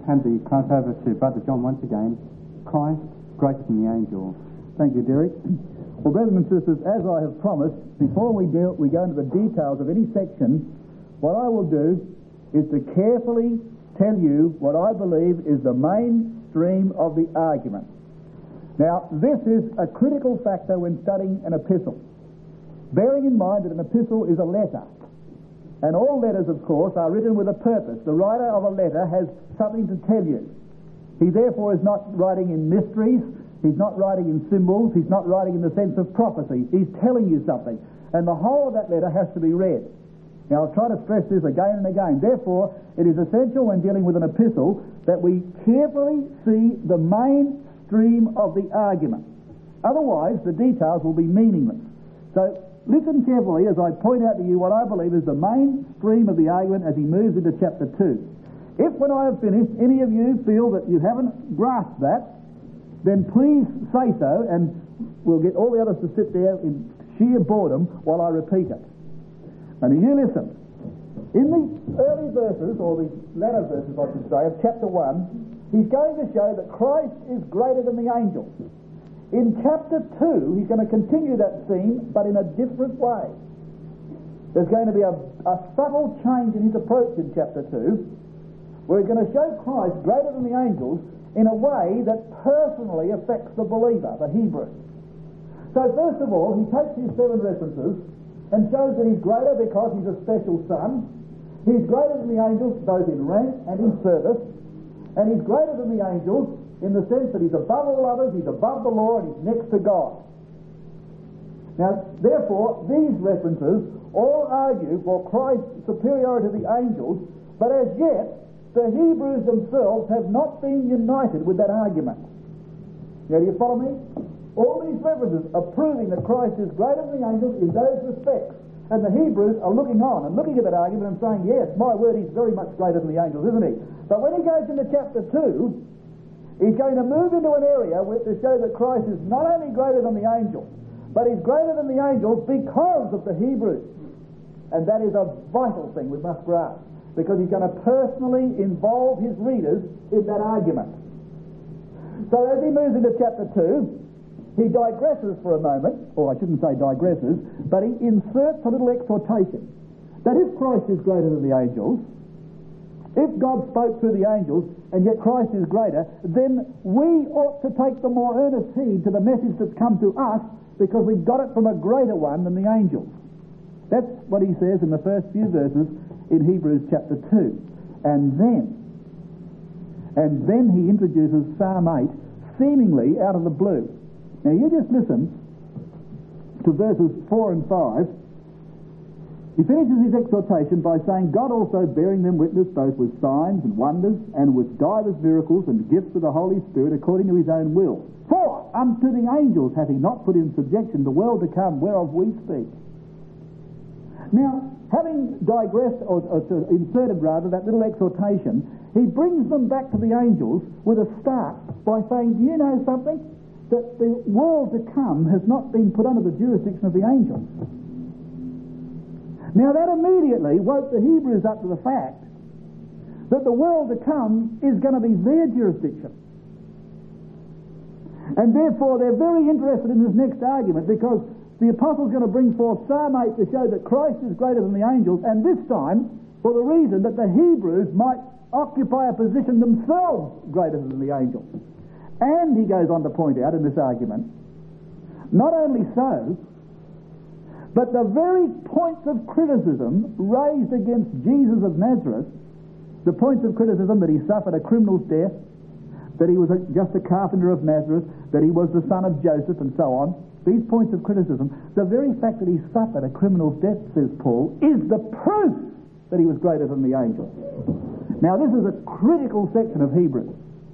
hand the class over to Brother John once again. Christ, greater than the angels. Thank you, Derek. Well, brothers and sisters, as I have promised, before we go into the details of any section, what I will do is to carefully tell you what I believe is the mainstream of the argument. Now, this is a critical factor when studying an epistle, bearing in mind that an epistle is a letter. And all letters, of course, are written with a purpose. The writer of a letter has something to tell you. He therefore is not writing in mysteries. He's not writing in symbols. He's not writing in the sense of prophecy. He's telling you something. And the whole of that letter has to be read. Now, I'll try to stress this again and again. Therefore, it is essential when dealing with an epistle that we carefully see the mainstream of the argument. Otherwise, the details will be meaningless. So, listen carefully as I point out to you what I believe is the mainstream of the argument as he moves into chapter 2. If, when I have finished, any of you feel that you haven't grasped that, then please say so, and we'll get all the others to sit there in sheer boredom while I repeat it. And you listen. In the early verses, or the latter verses, I should say, of chapter 1, he's going to show that Christ is greater than the angels. In chapter 2, he's going to continue that theme, but in a different way. There's going to be a subtle change in his approach in chapter 2, where he's going to show Christ greater than the angels in a way that personally affects the believer, the Hebrew. So first of all, he takes his 7 references and shows that he's greater because he's a special son. He's greater than the angels both in rank and in service. And he's greater than the angels in the sense that he's above all others, he's above the law, and he's next to God. Now, therefore, these references all argue for Christ's superiority to the angels, but as yet, the Hebrews themselves have not been united with that argument. Now, do you follow me? All these references are proving that Christ is greater than the angels in those respects. And the Hebrews are looking on and looking at that argument and saying, yes, my word, he's very much greater than the angels, isn't he? But when he goes into chapter 2, he's going to move into an area to show that Christ is not only greater than the angels, but he's greater than the angels because of the Hebrews. And that is a vital thing we must grasp, because he's going to personally involve his readers in that argument. So as he moves into chapter 2, he digresses for a moment, or I shouldn't say digresses, but he inserts a little exhortation that if Christ is greater than the angels, if God spoke through the angels, and yet Christ is greater, then we ought to take the more earnest heed to the message that's come to us, because we've got it from a greater one than the angels. That's what he says in the first few verses in Hebrews chapter 2. And then he introduces Psalm 8, seemingly out of the blue. Now you just listen to verses 4 and 5. He finishes his exhortation by saying, God also bearing them witness both with signs and wonders, and with divers miracles and gifts of the Holy Spirit according to his own will. For unto the angels hath he not put in subjection the world to come, whereof we speak. Now, having digressed, or inserted rather, that little exhortation, he brings them back to the angels with a start by saying, do you know something? That the world to come has not been put under the jurisdiction of the angels. Now that immediately woke the Hebrews up to the fact that the world to come is going to be their jurisdiction. And therefore they're very interested in this next argument, because the apostle's going to bring forth Psalm 8 to show that Christ is greater than the angels, and this time for the reason that the Hebrews might occupy a position themselves greater than the angels. And he goes on to point out in this argument, not only so, but the very points of criticism raised against Jesus of Nazareth, the points of criticism that he suffered a criminal's death, that he was just a carpenter of Nazareth, that he was the son of Joseph, and so on, these points of criticism, the very fact that he suffered a criminal's death, says Paul, is the proof that he was greater than the angels. Now this is a critical section of Hebrews.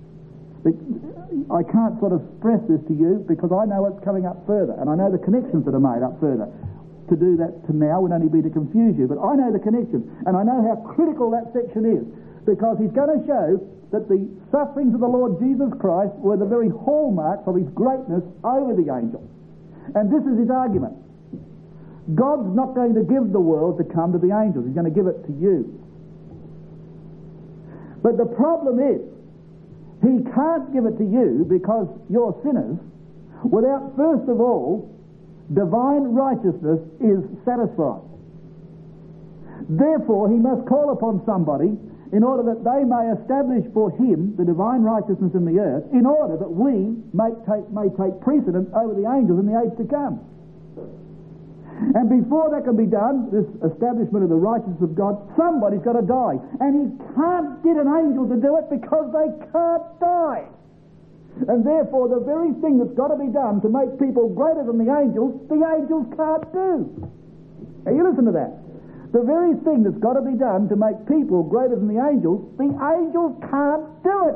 I can't sort of stress this to you because I know what's coming up further, and I know the connections that are made up further. To do that to now would only be to confuse you, but I know the connections, and I know how critical that section is, because he's going to show that the sufferings of the Lord Jesus Christ were the very hallmarks of his greatness over the angels. And this is his argument. God's not going to give the world to come to the angels. He's going to give it to you. But the problem is He can't give it to you because you're sinners without first of all divine righteousness is satisfied. Therefore, he must call upon somebody in order that they may establish for him the divine righteousness in the earth, in order that we may take precedence over the angels in the age to come. And before that can be done, this establishment of the righteousness of God, somebody's got to die. And he can't get an angel to do it because they can't die. And therefore, the very thing that's got to be done to make people greater than the angels can't do. Now you listen to that. The very thing that's got to be done to make people greater than the angels can't do it.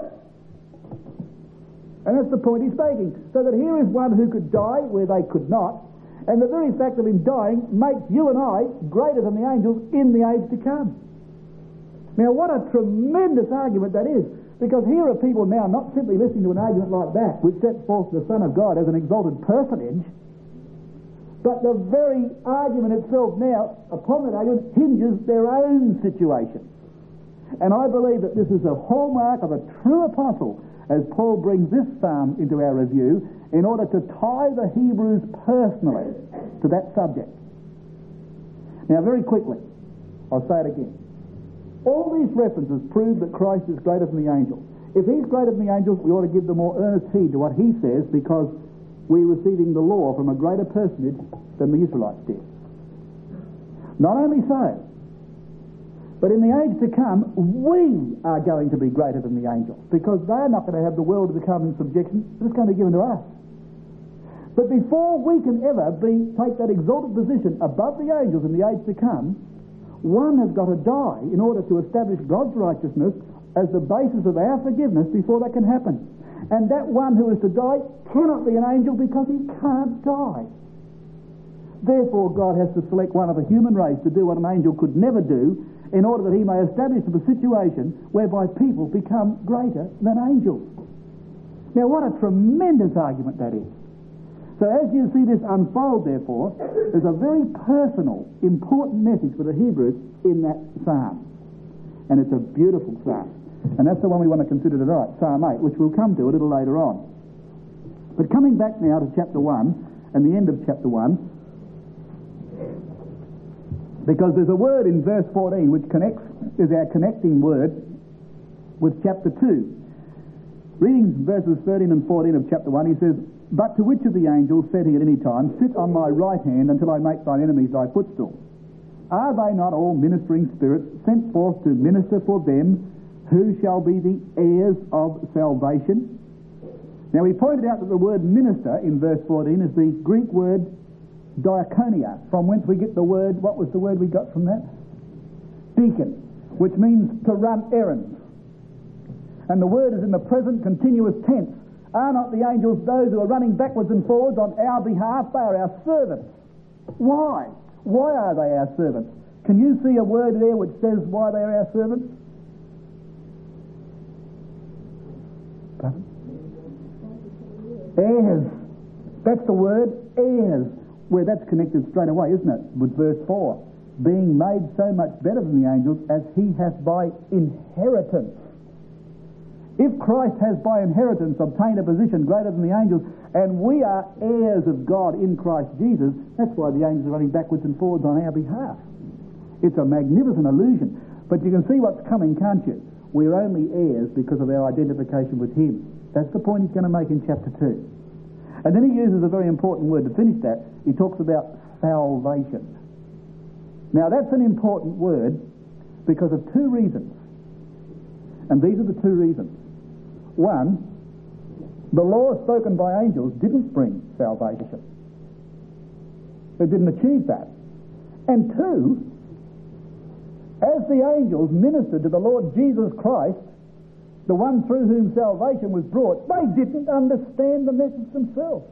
And that's the point he's making. So that here is one who could die where they could not, and the very fact of him dying makes you and I greater than the angels in the age to come. Now what a tremendous argument that is, because here are people now not simply listening to an argument like that, which sets forth the Son of God as an exalted personage, but the very argument itself now, upon that argument, hinges their own situation. And I believe that this is a hallmark of a true apostle, as Paul brings this psalm into our review, in order to tie the Hebrews personally to that subject. Now, very quickly, I'll say it again. All these references prove that Christ is greater than the angels. If he's greater than the angels, we ought to give the more earnest heed to what he says, because we're receiving the law from a greater personage than the Israelites did. Not only so, but in the age to come, we are going to be greater than the angels, because they're not going to have the world to come in subjection, it's going to be given to us. But before we can ever take that exalted position above the angels in the age to come, one has got to die in order to establish God's righteousness as the basis of our forgiveness before that can happen. And that one who is to die cannot be an angel because he can't die. Therefore, God has to select one of the human race to do what an angel could never do, in order that he may establish the situation whereby people become greater than angels. Now, what a tremendous argument that is. So as you see this unfold, therefore, there's a very personal, important message for the Hebrews in that psalm. And it's a beautiful psalm. And that's the one we want to consider tonight, Psalm 8, which we'll come to a little later on. But coming back now to chapter 1 and the end of chapter 1, because there's a word in verse 14 which is our connecting word with chapter 2. Reading verses 13 and 14 of chapter 1, he says, "But to which of the angels said he at any time, Sit on my right hand until I make thine enemies thy footstool? Are they not all ministering spirits sent forth to minister for them who shall be the heirs of salvation?" Now we pointed out that the word minister in verse 14 is the Greek word diakonia, from whence we get the word, what was the word we got from that? Deacon, which means to run errands. And the word is in the present continuous tense. Are not the angels those who are running backwards and forwards on our behalf? They are our servants. Why? Why are they our servants? Can you see a word there which says why they are our servants? Pardon? Heirs. That's the word, heirs. Where that's connected straight away, isn't it? With verse 4. Being made so much better than the angels as he hath by inheritance. If Christ has by inheritance obtained a position greater than the angels, and we are heirs of God in Christ Jesus, that's why the angels are running backwards and forwards on our behalf. It's a magnificent illusion. But you can see what's coming, can't you? We're only heirs because of our identification with him. That's the point he's going to make in chapter 2. And then he uses a very important word to finish that. He talks about salvation. Now that's an important word because of two reasons. And these are the two reasons. One, the law spoken by angels didn't bring salvation. It didn't achieve that. And two, as the angels ministered to the Lord Jesus Christ, the one through whom salvation was brought, they didn't understand the message themselves.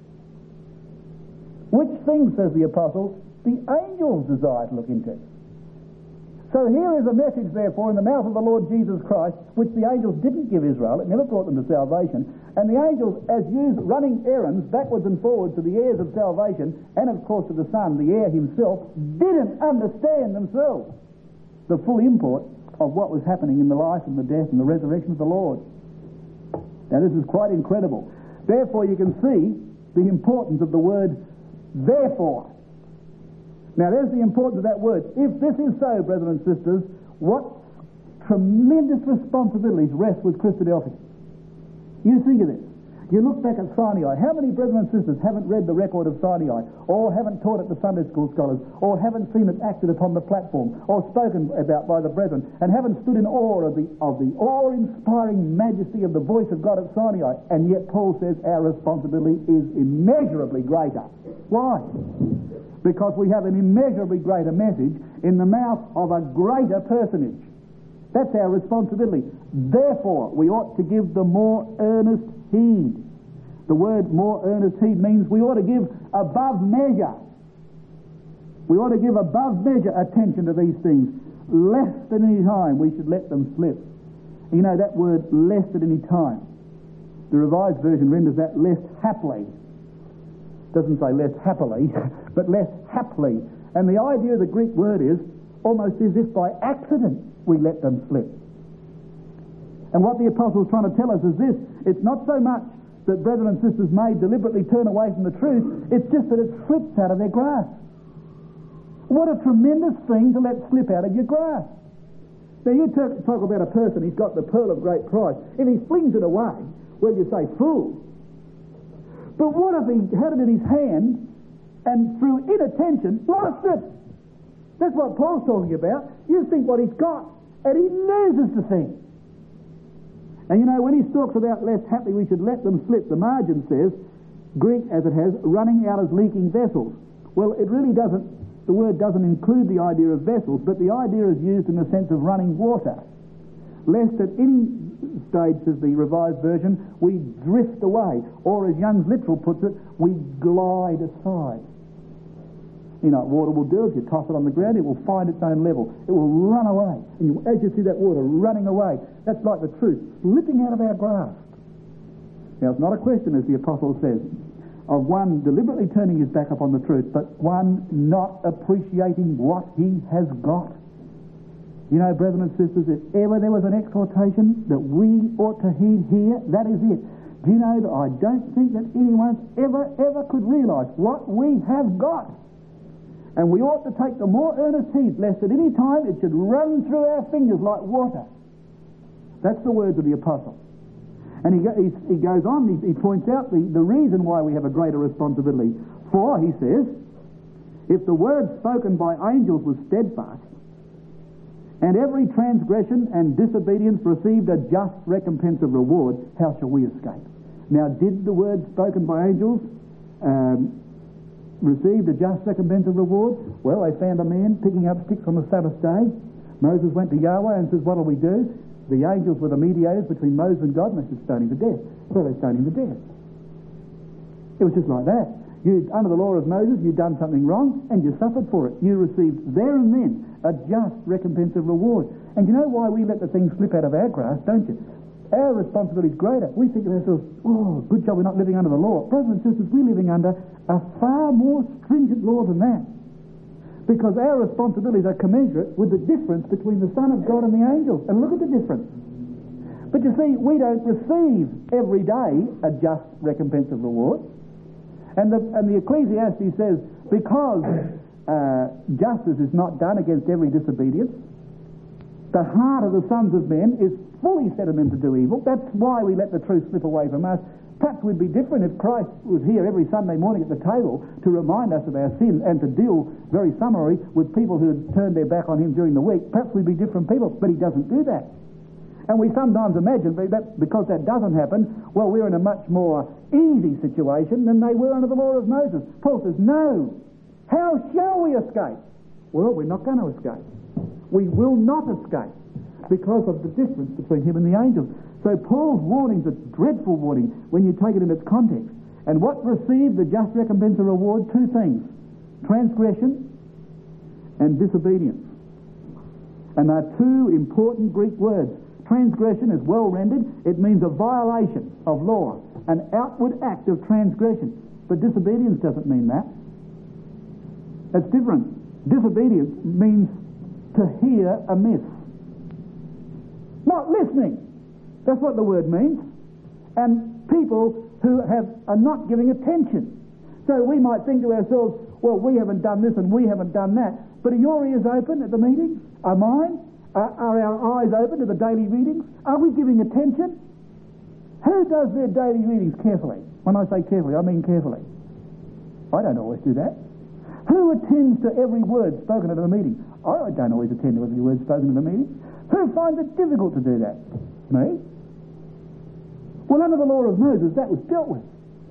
Which things, says the apostle, the angels desire to look into. So here is a message, therefore, in the mouth of the Lord Jesus Christ, which the angels didn't give Israel. It never brought them to salvation. And the angels, as used running errands backwards and forwards to the heirs of salvation, and of course to the Son, the heir himself, didn't understand themselves the full import of what was happening in the life and the death and the resurrection of the Lord. Now this is quite incredible. Therefore you can see the importance of the word therefore. Now there's the importance of that word. If this is so, brethren and sisters, what tremendous responsibilities rest with Christadelphia. You think of this. You look back at Sinai. How many brethren and sisters haven't read the record of Sinai, or haven't taught it to Sunday school scholars, or haven't seen it acted upon the platform, or spoken about by the brethren, and haven't stood in awe of the awe-inspiring majesty of the voice of God at Sinai? And yet Paul says our responsibility is immeasurably greater. Why? Because we have an immeasurably greater message in the mouth of a greater personage. That's our responsibility. Therefore, we ought to give the more earnest heed. The word more earnest heed means we ought to give above measure. We ought to give above measure attention to these things. Lest at any time we should let them slip. You know that word, lest at any time. The Revised Version renders that lest haply. Doesn't say less happily, but less haply. And the idea of the Greek word is almost as if by accident we let them slip. And what the Apostle is trying to tell us is this: it's not so much that brethren and sisters may deliberately turn away from the truth, it's just that it slips out of their grasp. What a tremendous thing to let slip out of your grasp. Now you talk about a person, he's got the pearl of great price. If he flings it away, well, you say, fool. But what if he had it in his hand and through inattention lost it? That's what Paul's talking about. You think what he's got, and he loses the thing. And you know, when he talks about lest haply we should let them slip, the margin says, Greek as it has, running out as leaking vessels. Well, it really doesn't, the word doesn't include the idea of vessels, but the idea is used in the sense of running water. Lest at any stage, says the Revised Version, we drift away, or as Young's Literal puts it, we glide aside. You know what water will do? If you toss it on the ground, it will find its own level. It will run away. And as you see that water running away, that's like the truth slipping out of our grasp. Now, it's not a question, as the Apostle says, of one deliberately turning his back upon the truth, but one not appreciating what he has got. You know, brethren and sisters, if ever there was an exhortation that we ought to heed here, that is it. Do you know that I don't think that anyone ever could realise what we have got? And we ought to take the more earnest heed, lest at any time it should run through our fingers like water. That's the words of the Apostle. And he goes on, he points out the reason why we have a greater responsibility. For, he says, if the word spoken by angels was steadfast, and every transgression and disobedience received a just recompense of reward, how shall we escape? Now, did the word spoken by angels received a just recompense of reward? Well, they found a man picking up sticks on the Sabbath day. Moses went to Yahweh and says, what do we do? The angels were the mediators between Moses and God, and they said, stone him to death. So they stoned him to death. It was just like that. Under the law of Moses, you'd done something wrong, and you suffered for it. You received there and then a just recompense of reward. And you know why we let the thing slip out of our grasp, don't you? Our responsibility is greater. We think to ourselves, oh, good job we're not living under the law. Brothers and sisters, we're living under a far more stringent law than that. Because our responsibilities are commensurate with the difference between the Son of God and the angels. And look at the difference. But you see, we don't receive every day a just recompense of reward. And the Ecclesiastes says, because justice is not done against every disobedience, the heart of the sons of men is fully set on them to do evil. That's why we let the truth slip away from us. Perhaps we'd be different if Christ was here every Sunday morning at the table to remind us of our sin and to deal very summarily with people who had turned their back on him during the week. Perhaps we'd be different people, but he doesn't do that. And we sometimes imagine that because that doesn't happen, well, we're in a much more easy situation than they were under the law of Moses. Paul says, no. How shall we escape? Well, we're not going to escape. We will not escape because of the difference between him and the angels. So Paul's warning is a dreadful warning when you take it in its context. And what received the just recompense of reward? Two things: transgression and disobedience. And they're two important Greek words. Transgression is well rendered. It means a violation of law, an outward act of transgression. But disobedience doesn't mean that. That's different. Disobedience means to hear amiss. Not listening. That's what the word means. and people who are not giving attention. So we might think to ourselves, well, we haven't done this and we haven't done that. But are your ears open at the meetings? Are mine? Are our eyes open to the daily readings? Are we giving attention? Who does their daily readings carefully? When I say carefully, I mean carefully. I don't always do that. Who attends to every word spoken at a meeting? I don't always attend to every word spoken at a meeting. Who finds it difficult to do that? Me? Well, under the law of Moses, that was dealt with.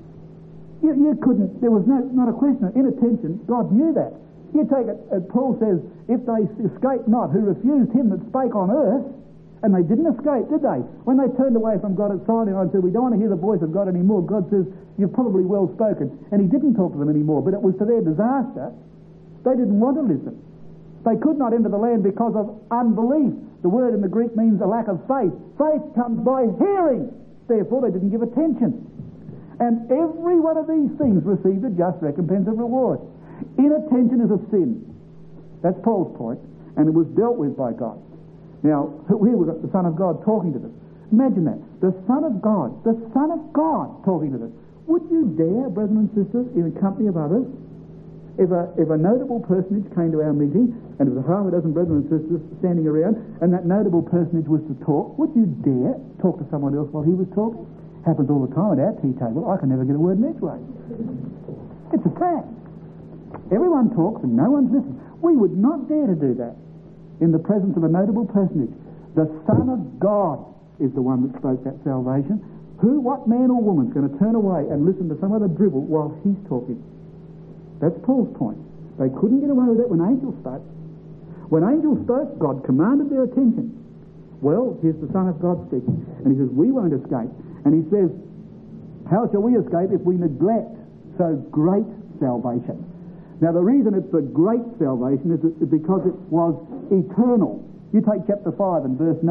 You couldn't, there was not a question of inattention. God knew that. You take it, Paul says, if they escape not who refused him that spake on earth, and they didn't escape, did they? When they turned away from God at Sinai and said, we don't want to hear the voice of God anymore, God says, you've probably well spoken. And he didn't talk to them anymore, but it was to their disaster. They didn't want to listen. They could not enter the land because of unbelief. The word in the Greek means a lack of faith. Faith comes by hearing. Therefore, they didn't give attention. And every one of these things received a just recompense of reward. Inattention is a sin. That's Paul's point, and it was dealt with by God. Now, here we've got the Son of God talking to them. Imagine that. The Son of God talking to them. Would you dare, brethren and sisters, in the company of others, if a notable personage came to our meeting, and there was half a dozen brethren and sisters standing around, and that notable personage was to talk, would you dare talk to someone else while he was talking? Happens all the time at our tea table. I can never get a word in edgeways. It's a fact. Everyone talks and no one's listening. We would not dare to do that in the presence of a notable personage. The Son of God is the one that spoke that salvation. What man or woman is going to turn away and listen to some other dribble while he's talking? That's Paul's point. They couldn't get away with it when angels spoke. When angels spoke, God commanded their attention. Well, here's the Son of God speaking. And he says, we won't escape. And he says, how shall we escape if we neglect so great salvation? Now, the reason it's a great salvation is because it was eternal. You take chapter 5 and verse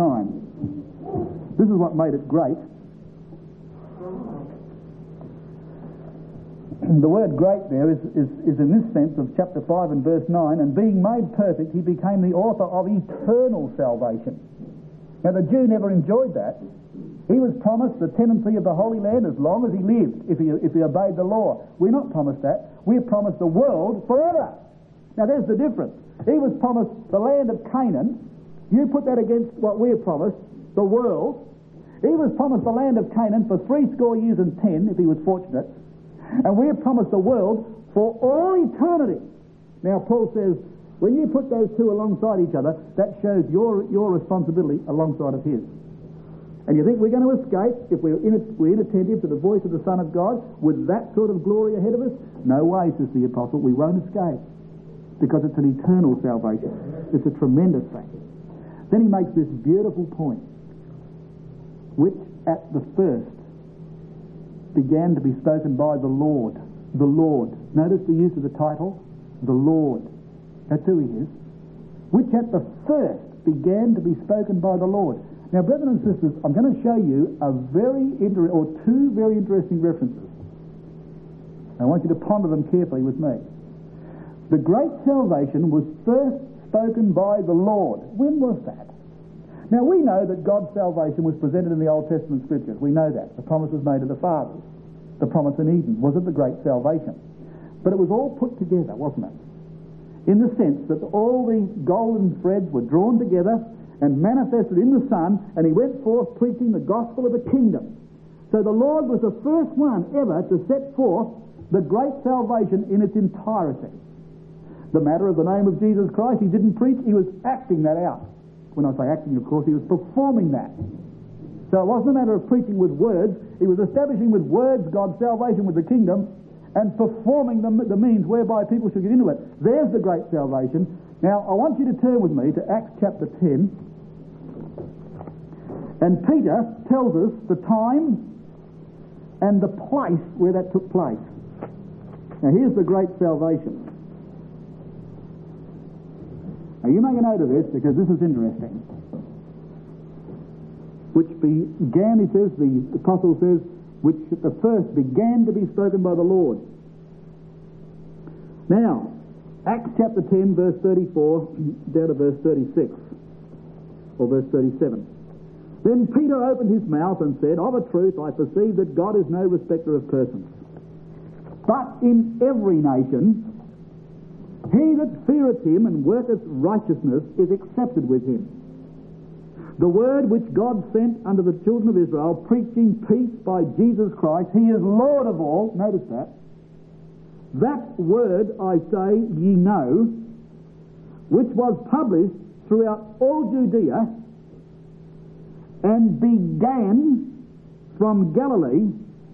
9. This is what made it great. The word great there is in this sense of chapter 5 and verse 9, and being made perfect, he became the author of eternal salvation. Now, the Jew never enjoyed that. He was promised the tenancy of the Holy Land as long as he lived, if he obeyed the law. We're not promised that. We're promised the world forever. Now, there's the difference. He was promised the land of Canaan. You put that against what we're promised, the world. He was promised the land of Canaan for 70 years and 10, if he was fortunate. And we're promised the world for all eternity. Now, Paul says, when you put those two alongside each other, that shows your responsibility alongside of his. And you think we're going to escape if we're inattentive to the voice of the Son of God with that sort of glory ahead of us? No way, says the Apostle, we won't escape, because it's an eternal salvation. It's a tremendous thing. Then he makes this beautiful point, which at the first began to be spoken by the Lord. The Lord. Notice the use of the title, the Lord. That's who he is. Which at the first began to be spoken by the Lord. Now, brethren and sisters, I'm going to show you two very interesting references. I want you to ponder them carefully with me. The great salvation was first spoken by the Lord. When was that? Now, we know that God's salvation was presented in the Old Testament Scriptures. We know that. The promise was made to the fathers. The promise in Eden wasn't the great salvation. But it was all put together, wasn't it? In the sense that all the golden threads were drawn together and manifested in the Son, and he went forth preaching the gospel of the kingdom. So the Lord was the first one ever to set forth the great salvation in its entirety. The matter of the name of Jesus Christ, he didn't preach, he was acting that out. When I say acting, of course, he was performing that. So it wasn't a matter of preaching with words, he was establishing with words God's salvation with the kingdom and performing the means whereby people should get into it. There's the great salvation. Now, I want you to turn with me to Acts chapter 10. And Peter tells us the time and the place where that took place. Now, here's the great salvation. Now, you make a note of this because this is interesting. Which began, he says, the apostle says, which at the first began to be spoken by the Lord. Now, Acts chapter 10, verse 34, down to verse 36, or verse 37. Then Peter opened his mouth and said, Of a truth I perceive that God is no respecter of persons. But in every nation, he that feareth him and worketh righteousness is accepted with him. The word which God sent unto the children of Israel, preaching peace by Jesus Christ, he is Lord of all. Notice that. That word, I say, ye know, which was published throughout all Judea, and began from Galilee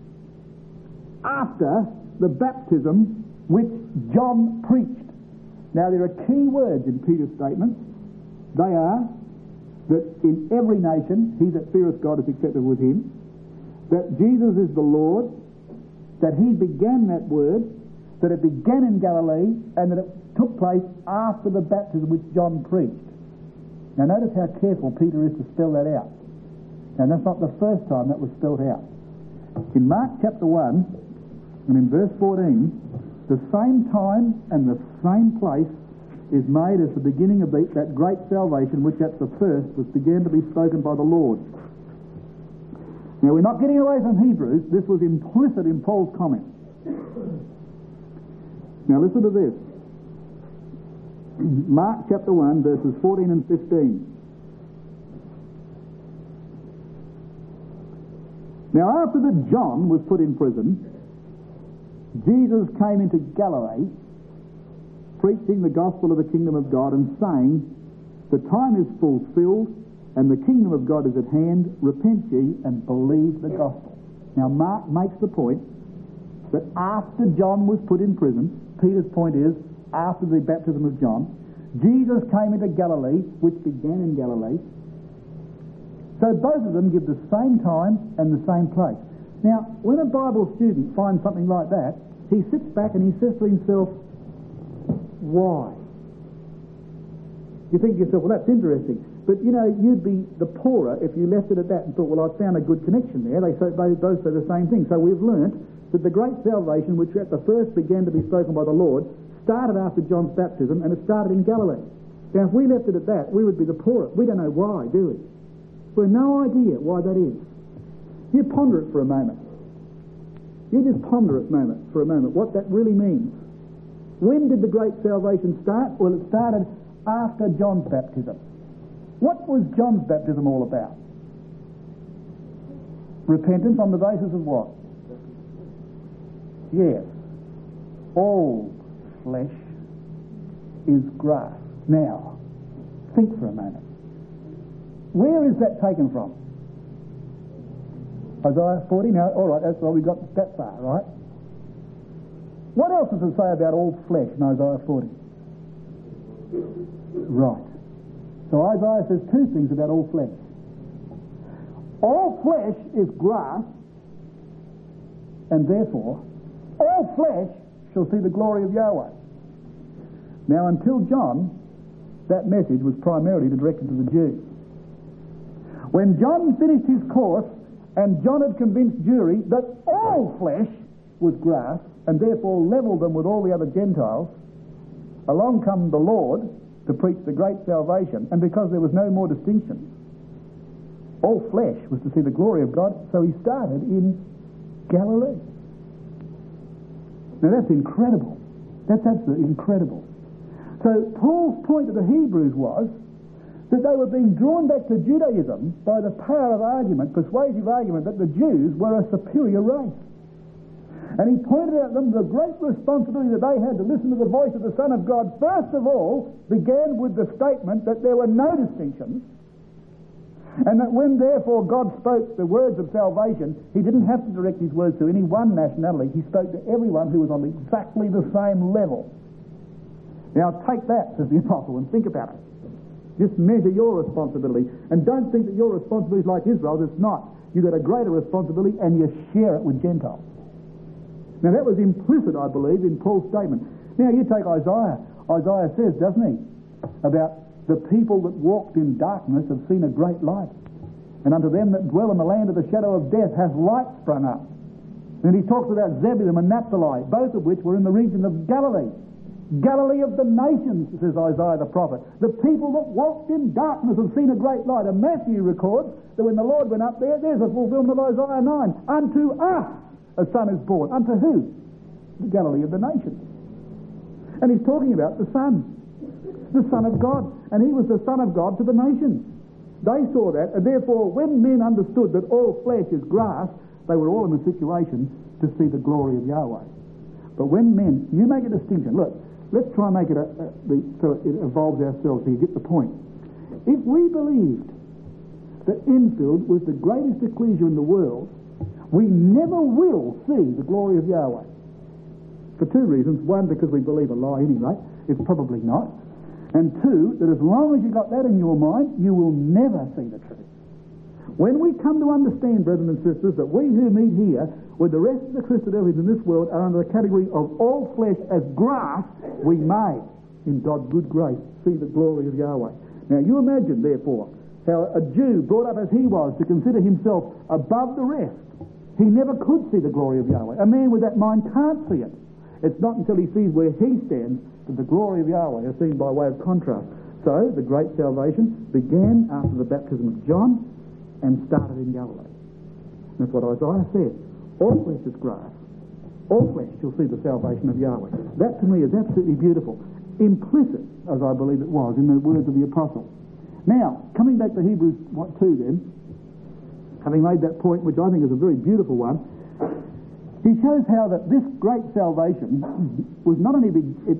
after the baptism which John preached. Now there are key words in Peter's statement. They are that in every nation he that feareth God is accepted with him, that Jesus is the Lord, that he began that word, that it began in Galilee, and that it took place after the baptism which John preached. Now notice how careful Peter is to spell that out. Now that's not the first time that was spelled out. In Mark chapter 1 and in verse 14, the same time and the same place is made as the beginning of that great salvation which at the first was began to be spoken by the Lord. Now we're not getting away from Hebrews. This was implicit in Paul's comment. Now listen to this. Mark chapter 1 verses 14 and 15. Now after that John was put in prison, Jesus came into Galilee, preaching the gospel of the kingdom of God and saying, The time is fulfilled and the kingdom of God is at hand. Repent ye and believe the gospel. Now Mark makes the point that after John was put in prison, Peter's point is, after the baptism of John, Jesus came into Galilee, which began in Galilee. So both of them give the same time and the same place. Now, when a Bible student finds something like that, he sits back and he says to himself, why? You think to yourself, well, that's interesting. But, you know, you'd be the poorer if you left it at that and thought, well, I found a good connection there. They both say the same thing. So we've learnt that the great salvation, which at the first began to be spoken by the Lord, started after John's baptism, and it started in Galilee. Now, if we left it at that, we would be the poorer. We don't know why, do we? We have no idea why that is. You ponder it for a moment. You just ponder it for a moment, what that really means. When did the great salvation start? Well, it started after John's baptism. What was John's baptism all about? Repentance on the basis of what? Yes. All flesh is grass. Now, think for a moment. Where is that taken from? Isaiah 40? Now, all right, that's why we got that far, right? What else does it say about all flesh in Isaiah 40? Right. So Isaiah says two things about all flesh. All flesh is grass, and therefore all flesh shall see the glory of Yahweh. Now, until John, that message was primarily directed to the Jews. When John finished his course, and John had convinced Jewry that all flesh was grass, and therefore levelled them with all the other Gentiles, along come the Lord to preach the great salvation, and because there was no more distinction, all flesh was to see the glory of God, so he started in Galilee. Now that's incredible. That's absolutely incredible. So Paul's point to the Hebrews was that they were being drawn back to Judaism by the power of argument, persuasive argument, that the Jews were a superior race. And he pointed out to them the great responsibility that they had to listen to the voice of the Son of God, first of all, began with the statement that there were no distinctions, and that when therefore God spoke the words of salvation, he didn't have to direct his words to any one nationality. He spoke to everyone who was on exactly the same level. Now take that, says the apostle, and think about it. Just measure your responsibility, and don't think that your responsibility is like Israel's. It's not. You've got a greater responsibility, and you share it with Gentiles. Now that was implicit, I believe, in Paul's statement. Now you take Isaiah. Isaiah says, doesn't he, about the people that walked in darkness have seen a great light, and unto them that dwell in the land of the shadow of death has light sprung up. And he talks about Zebulun and Naphtali, both of which were in the region of Galilee. Galilee of the nations, says Isaiah the prophet. The people that walked in darkness have seen a great light. And Matthew records that when the Lord went up there, there's a fulfillment of Isaiah 9. Unto us a son is born. Unto who? The Galilee of the nations. And he's talking about the Son of God. And he was the Son of God to the nations. They saw that, and therefore when men understood that all flesh is grass, they were all in a situation to see the glory of Yahweh. But when men, you make a distinction. Look, let's try and make it so it involves ourselves so you get the point. If we believed that Enfield was the greatest ecclesia in the world, we never will see the glory of Yahweh. For two reasons. One, because we believe a lie anyway. It's probably not. And two, that as long as you got that in your mind, you will never see the truth. When we come to understand, brethren and sisters, that we who meet here with the rest of the Christians in this world are under the category of all flesh as grass, we may, in God's good grace, see the glory of Yahweh. Now you imagine, therefore, how a Jew brought up as he was to consider himself above the rest, he never could see the glory of Yahweh. A man with that mind can't see it. It's not until he sees where he stands that the glory of Yahweh is seen by way of contrast. So the great salvation began after the baptism of John and started in Galilee. That's what Isaiah said. All flesh is grass. All flesh shall see the salvation of Yahweh. That to me is absolutely beautiful. Implicit, as I believe it was, in the words of the apostle. Now, coming back to Hebrews 2 then, having made that point, which I think is a very beautiful one, he shows how that this great salvation was not only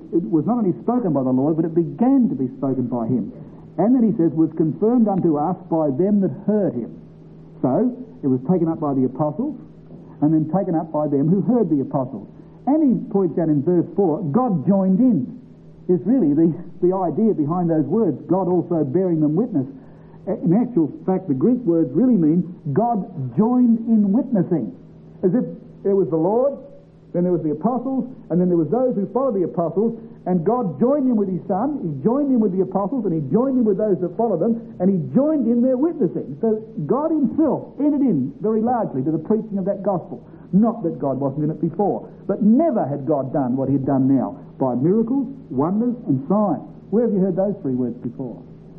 spoken by the Lord, but it began to be spoken by him. And then he says, was confirmed unto us by them that heard him. So, it was taken up by the apostles, and then taken up by them who heard the apostles. And he points out in verse 4, God joined in. Is really the idea behind those words, God also bearing them witness. In actual fact, the Greek words really mean God joined in witnessing. As if there was the Lord, then there was the apostles, and then there was those who followed the apostles, and God joined in with his Son, he joined in with the apostles, and he joined in with those that followed them, and he joined in their witnessing. So God himself entered in very largely to the preaching of that gospel. Not that God wasn't in it before, but never had God done what he had done now, by miracles, wonders, and signs. Where have you heard those three words before?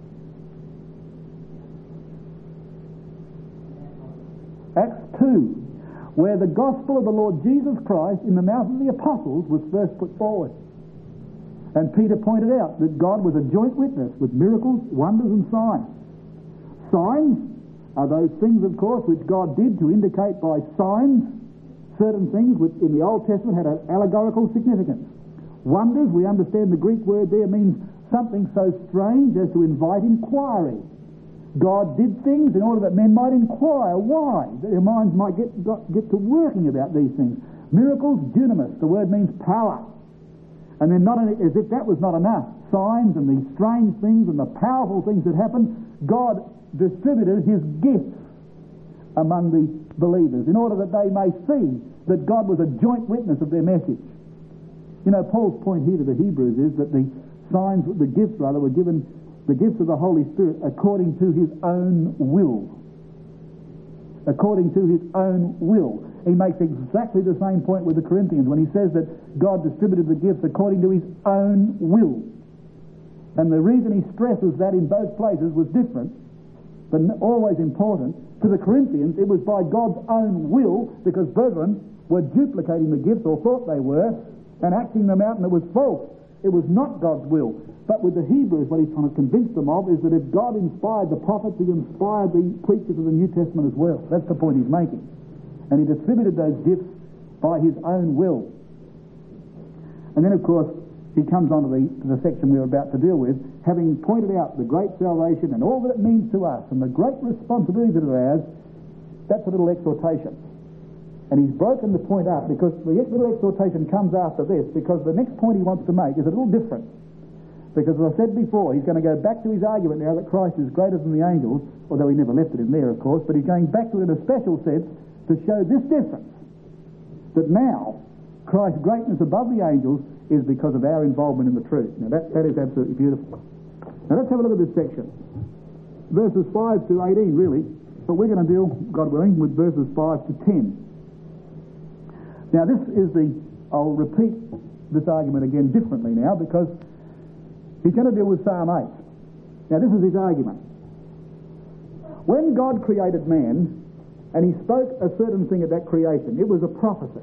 Acts 2. Where the gospel of the Lord Jesus Christ in the mouth of the apostles was first put forward. And Peter pointed out that God was a joint witness with miracles, wonders and signs. Signs are those things, of course, which God did to indicate by signs certain things which in the Old Testament had an allegorical significance. Wonders, we understand the Greek word there means something so strange as to invite inquiry. God did things in order that men might inquire why, that their minds might get to working about these things. Miracles, dunamis, the word means power. And then not only, as if that was not enough, signs and these strange things and the powerful things that happened, God distributed his gifts among the believers in order that they may see that God was a joint witness of their message. You know, Paul's point here to the Hebrews is that the signs, the gifts rather, were given, the gifts of the Holy Spirit according to his own will. According to his own will. He makes exactly the same point with the Corinthians when he says that God distributed the gifts according to his own will. And the reason he stresses that in both places was different, but always important. To the Corinthians, it was by God's own will, because brethren were duplicating the gifts, or thought they were, and acting them out, and it was false. It was not God's will. But with the Hebrews, what he's trying to convince them of is that if God inspired the prophets, he inspired the preachers of the New Testament as well. That's the point he's making. And he distributed those gifts by his own will. And then, of course, he comes on to the section we're about to deal with, having pointed out the great salvation and all that it means to us and the great responsibility that it has. That's a little exhortation. And he's broken the point up because the little exhortation comes after this, because the next point he wants to make is a little different. Because as I said before, he's going to go back to his argument now that Christ is greater than the angels, although he never left it in there, of course, but he's going back to it in a special sense to show this difference, that now Christ's greatness above the angels is because of our involvement in the truth. Now that is absolutely beautiful. Now let's have a look at this section. Verses 5 to 18 really, but we're going to deal, God willing, with verses 5 to 10. Now this is I'll repeat this argument again differently now, because he's going to deal with Psalm 8. Now, this is his argument. When God created man, and he spoke a certain thing at that creation, it was a prophecy.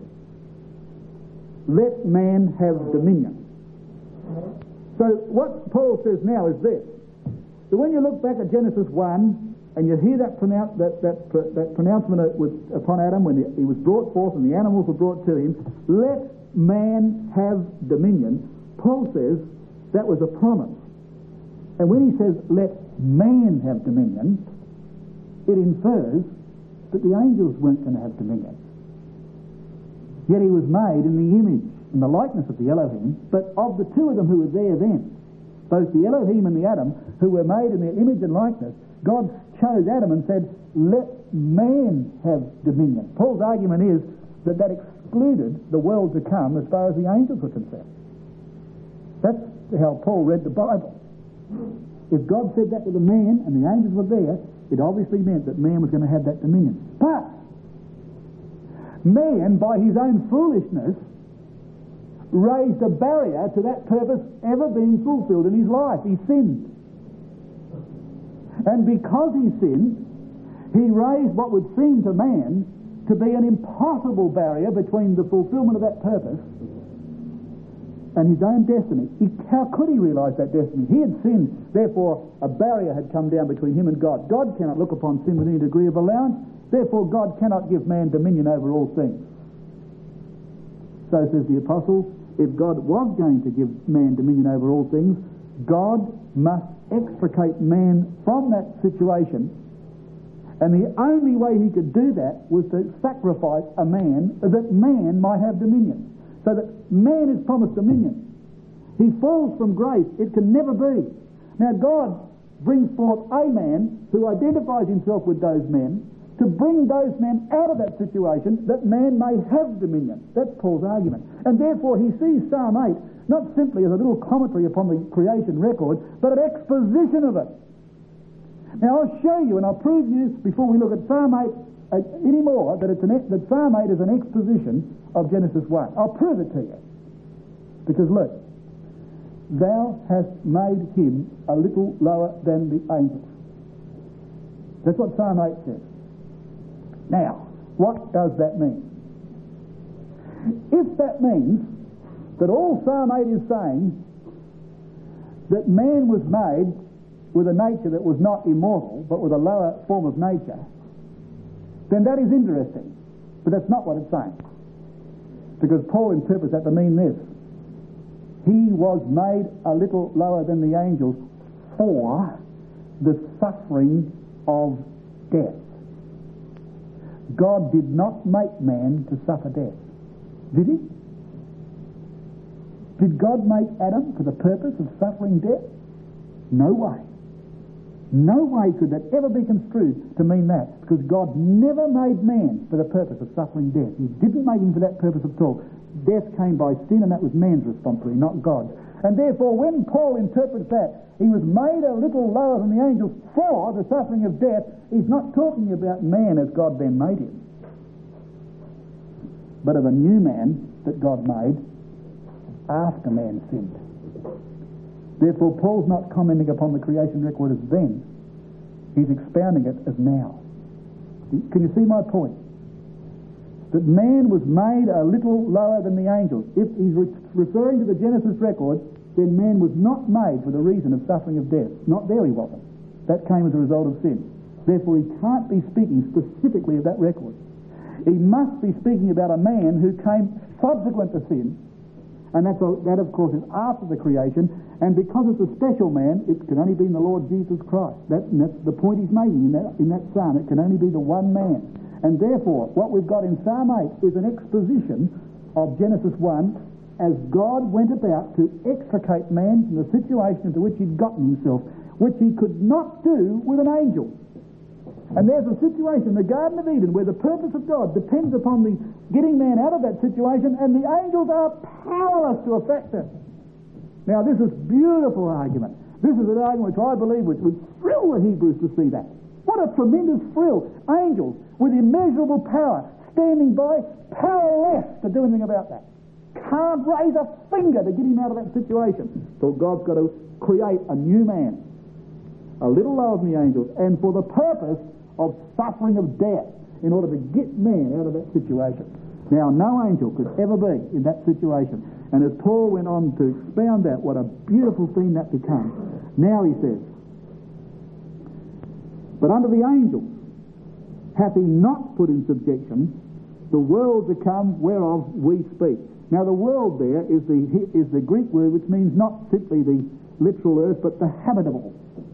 Let man have dominion. So what Paul says now is this. So when you look back at Genesis 1, and you hear that pronouncement upon Adam when he was brought forth and the animals were brought to him, let man have dominion, Paul says that was a promise. And when he says let man have dominion, it infers that the angels weren't going to have dominion. Yet he was made in the image and the likeness of the Elohim, but of the two of them who were there then, both the Elohim and the Adam, who were made in their image and likeness, God chose Adam and said, let man have dominion. Paul's argument is that excluded the world to come as far as the angels were concerned. That's how Paul read the Bible. If God said that to the man and the angels were there, it obviously meant that man was going to have that dominion. But man, by his own foolishness, raised a barrier to that purpose ever being fulfilled in his life. He sinned. And because he sinned, he raised what would seem to man to be an impossible barrier between the fulfillment of that purpose and his own destiny. How could he realize that destiny? He had sinned, therefore a barrier had come down between him and God. God cannot look upon sin with any degree of allowance, therefore God cannot give man dominion over all things. So says the apostle, if God was going to give man dominion over all things, God must extricate man from that situation, and the only way he could do that was to sacrifice a man that man might have dominion. So that man is promised dominion. He falls from grace. It can never be. Now God brings forth a man who identifies himself with those men to bring those men out of that situation that man may have dominion. That's Paul's argument. And therefore he sees Psalm 8 not simply as a little commentary upon the creation record, but an exposition of it. Now I'll show you and I'll prove you before we look at Psalm 8 anymore that Psalm 8 is an exposition of Genesis 1. I'll prove it to you. Because look, thou hast made him a little lower than the angels. That's what Psalm 8 says. Now, what does that mean? If that means that all Psalm 8 is saying that man was made with a nature that was not immortal, but with a lower form of nature, then that is interesting. But that's not what it's saying. Because Paul interprets that to mean this. He was made a little lower than the angels for the suffering of death. God did not make man to suffer death. Did he? Did God make Adam for the purpose of suffering death? No way. No way could that ever be construed to mean that, because God never made man for the purpose of suffering death. He didn't make him for that purpose at all. Death came by sin, and that was man's responsibility, not God's. And therefore, when Paul interprets that, he was made a little lower than the angels for the suffering of death, he's not talking about man as God then made him, but of a new man that God made after man sinned. Therefore, Paul's not commenting upon the creation record as then. He's expounding it as now. Can you see my point? That man was made a little lower than the angels. If he's referring to the Genesis record, then man was not made for the reason of suffering of death. Not there he wasn't. That came as a result of sin. Therefore, he can't be speaking specifically of that record. He must be speaking about a man who came subsequent to sin, and that of course is after the creation, and because it's a special man, it can only be in the Lord Jesus Christ. That's the point he's making in that psalm. It can only be the one man. And therefore, what we've got in Psalm 8 is an exposition of Genesis 1 as God went about to extricate man from the situation into which he'd gotten himself, which he could not do with an angel. And there's a situation in the Garden of Eden where the purpose of God depends upon the getting man out of that situation, and the angels are powerless to affect it. Now, this is a beautiful argument. This is an argument which I believe would thrill the Hebrews to see that. What a tremendous thrill. Angels with immeasurable power standing by, powerless to do anything about that. can't raise a finger to get him out of that situation. So God's got to create a new man, a little lower than the angels, and for the purpose of suffering of death, in order to get man out of that situation. Now, no angel could ever be in that situation. And as Paul went on to expound that, what a beautiful thing that becomes. Now he says, but unto the angels hath he not put in subjection the world to come whereof we speak. Now the world there is the Greek word which means not simply the literal earth, but the habitable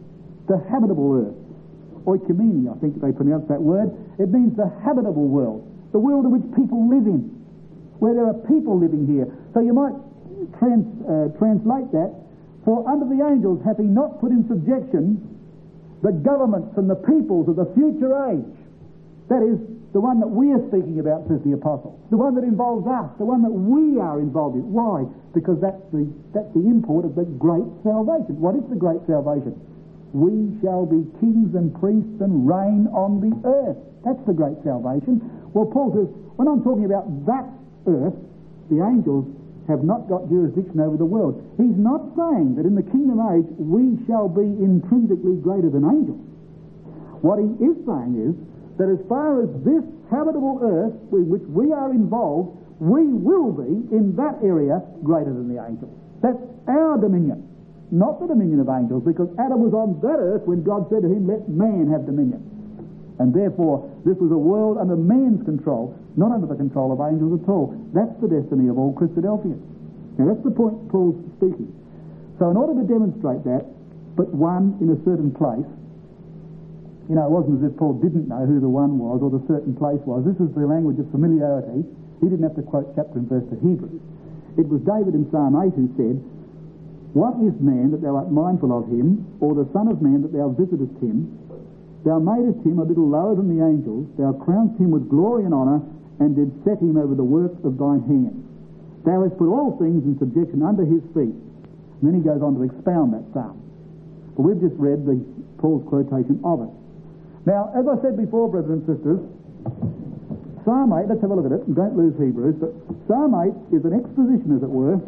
earth. Oikoumene, I think they pronounce that word. It means the habitable world, the world in which people live in, where there are people living here. So you might translate that, for unto the angels hath he not put in subjection the governments and the peoples of the future age. That is, the one that we are speaking about, says the apostle. The one that involves us, the one that we are involved in. Why? Because that's the import of the great salvation. What is the great salvation? We shall be kings and priests and reign on the earth. That's the great salvation. Well, Paul says, when I'm talking about that earth, the angels have not got jurisdiction over the world. He's not saying that in the kingdom age we shall be intrinsically greater than angels. What he is saying is that as far as this habitable earth with which we are involved, we will be in that area greater than the angels. That's our dominion, not the dominion of angels, because Adam was on that earth when God said to him, let man have dominion. And therefore, this was a world under man's control, not under the control of angels at all. That's the destiny of all Christadelphians. Now, that's the point Paul's speaking. So in order to demonstrate that, but one in a certain place, you know, it wasn't as if Paul didn't know who the one was or the certain place was. This is the language of familiarity. He didn't have to quote chapter and verse to Hebrews. It was David in Psalm 8 who said, what is man that thou art mindful of him, or the son of man that thou visitest him? Thou madest him a little lower than the angels. Thou crownest him with glory and honour, and didst set him over the works of thine hands. Thou hast put all things in subjection under his feet. And then he goes on to expound that psalm. But we've just read Paul's quotation of it. Now, as I said before, brothers and sisters, Psalm 8, let's have a look at it, and don't lose Hebrews, but Psalm 8 is an exposition, as it were,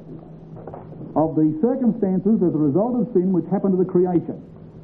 of the circumstances as a result of sin which happened to the creation.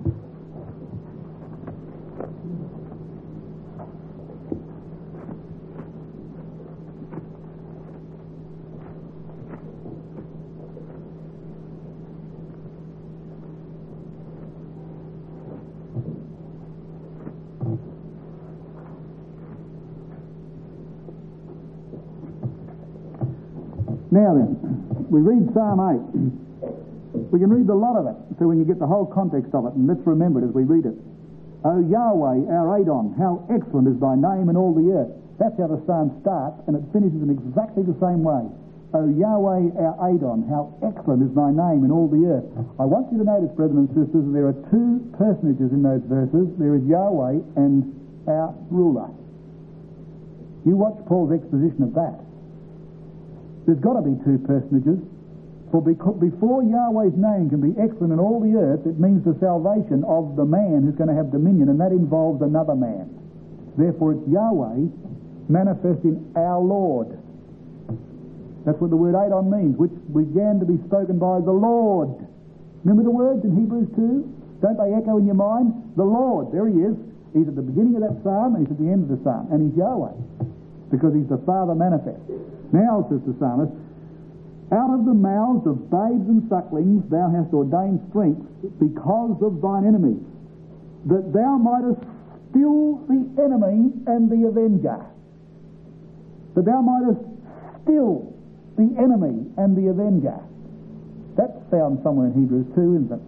Now then, we read Psalm 8. We can read a lot of it, so we can get the whole context of it, and let's remember it as we read it. O Yahweh, our Adon, how excellent is thy name in all the earth. That's how the psalm starts, and it finishes in exactly the same way. O Yahweh, our Adon, how excellent is thy name in all the earth. I want you to notice, brethren and sisters, that there are two personages in those verses. There is Yahweh and our ruler. You watch Paul's exposition of that. There's got to be two personages, for before Yahweh's name can be excellent in all the earth, it means the salvation of the man who's going to have dominion, and that involves another man. Therefore, it's Yahweh manifest in our Lord. That's what the word Adon means, which began to be spoken by the Lord. Remember the words in Hebrews 2? Don't they echo in your mind? The Lord, there he is. He's at the beginning of that psalm, and he's at the end of the psalm, and he's Yahweh, because he's the Father manifest. Now, says the psalmist, out of the mouths of babes and sucklings thou hast ordained strength because of thine enemies, that thou mightest still the enemy and the avenger. That thou mightest still the enemy and the avenger. That's found somewhere in Hebrews 2, isn't it?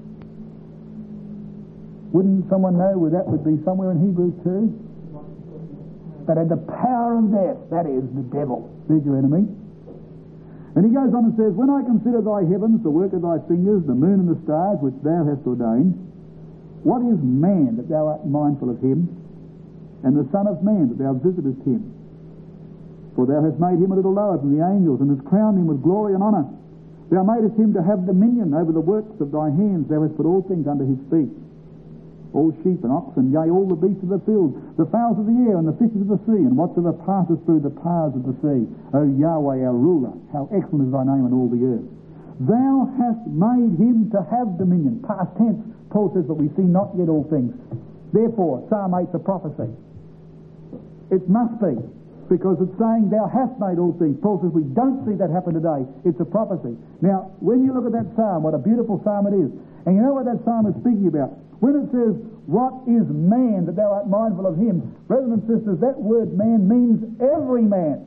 Wouldn't someone know where that would be somewhere in Hebrews 2? That had the power of death, that is, the devil. There's your enemy. And he goes on and says, when I consider thy heavens, the work of thy fingers, the moon and the stars, which thou hast ordained, what is man that thou art mindful of him, and the son of man that thou visitest him? For thou hast made him a little lower than the angels, and hast crowned him with glory and honour. Thou madest him to have dominion over the works of thy hands. Thou hast put all things under his feet. all sheep and oxen, yea, all the beasts of the field, the fowls of the air and the fishes of the sea, and whatsoever passeth through the paths of the sea. O Yahweh, our ruler, how excellent is thy name in all the earth. Thou hast made him to have dominion. Past tense, Paul says, but we see not yet all things. Therefore, Psalm 8's a prophecy. It must be, because it's saying, thou hast made all things. Paul says, we don't see that happen today. It's a prophecy. Now, when you look at that psalm, what a beautiful psalm it is. And you know what that psalm is speaking about? When it says, what is man that thou art mindful of him? Brothers and sisters, that word man means every man.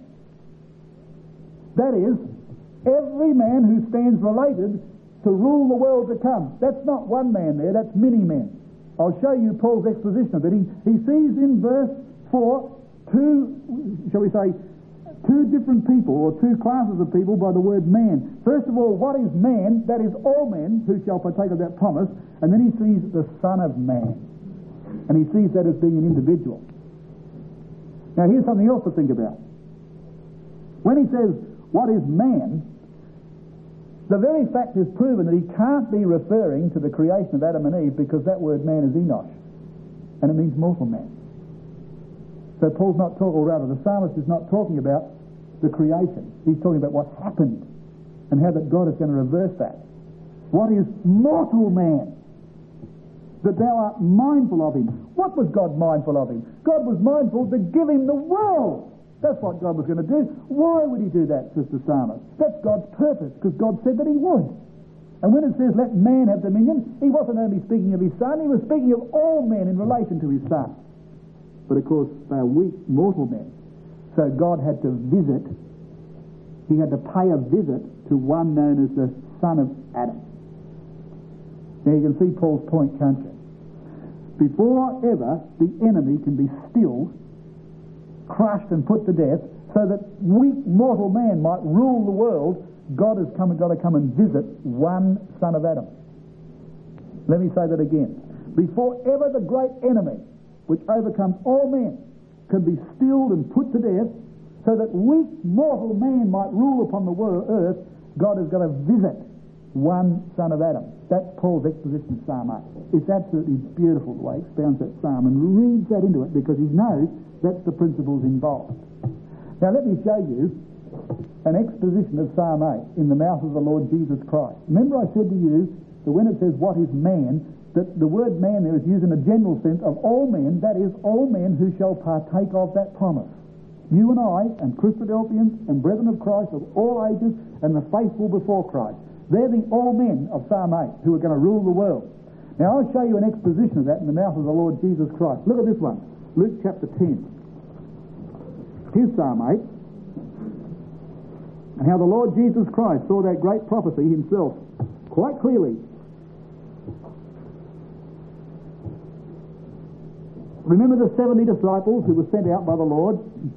That is, every man who stands related to rule the world to come. That's not one man there, that's many men. I'll show you Paul's exposition of it. He sees in verse 4 two different people, or two classes of people by the word man. First of all, what is man? That is all men who shall partake of that promise. And then he sees the Son of Man. And he sees that as being an individual. Now here's something else to think about. When he says, what is man? The very fact is proven that he can't be referring to the creation of Adam and Eve, because that word man is Enosh. And it means mortal man. So Paul's not talking, or rather the psalmist is not talking about the creation. He's talking about what happened and how that God is going to reverse that. What is mortal man? That thou art mindful of him. What was God mindful of him? God was mindful to give him the world. That's what God was going to do. Why would he do that, says the psalmist? That's God's purpose, because God said that he would. And when it says, let man have dominion, he wasn't only speaking of his son, he was speaking of all men in relation to his son. But of course, they are weak, mortal men. So God had to visit, he had to pay a visit to one known as the son of Adam. Now you can see Paul's point, can't you? Before ever the enemy can be stilled, crushed and put to death, so that weak mortal man might rule the world, God has got to come and visit one son of Adam. Let me say that again. Before ever the great enemy, which overcomes all men, can be stilled and put to death, so that weak mortal man might rule upon the earth, God has got to visit one son of Adam. That's Paul's exposition of Psalm 8. It's absolutely beautiful the way he expounds that psalm and reads that into it, because he knows that's the principles involved. Now let me show you an exposition of Psalm 8 in the mouth of the Lord Jesus Christ. Remember I said to you that when it says what is man, that the word man there is used in a general sense of all men, that is, all men who shall partake of that promise. You and I, and Christadelphians, and brethren of Christ of all ages, and the faithful before Christ. They're the all men of Psalm 8 who are going to rule the world. Now I'll show you an exposition of that in the mouth of the Lord Jesus Christ. Look at this one, Luke chapter 10. Here's Psalm 8. And how the Lord Jesus Christ saw that great prophecy himself quite clearly. Remember the 70 disciples who were sent out by the Lord?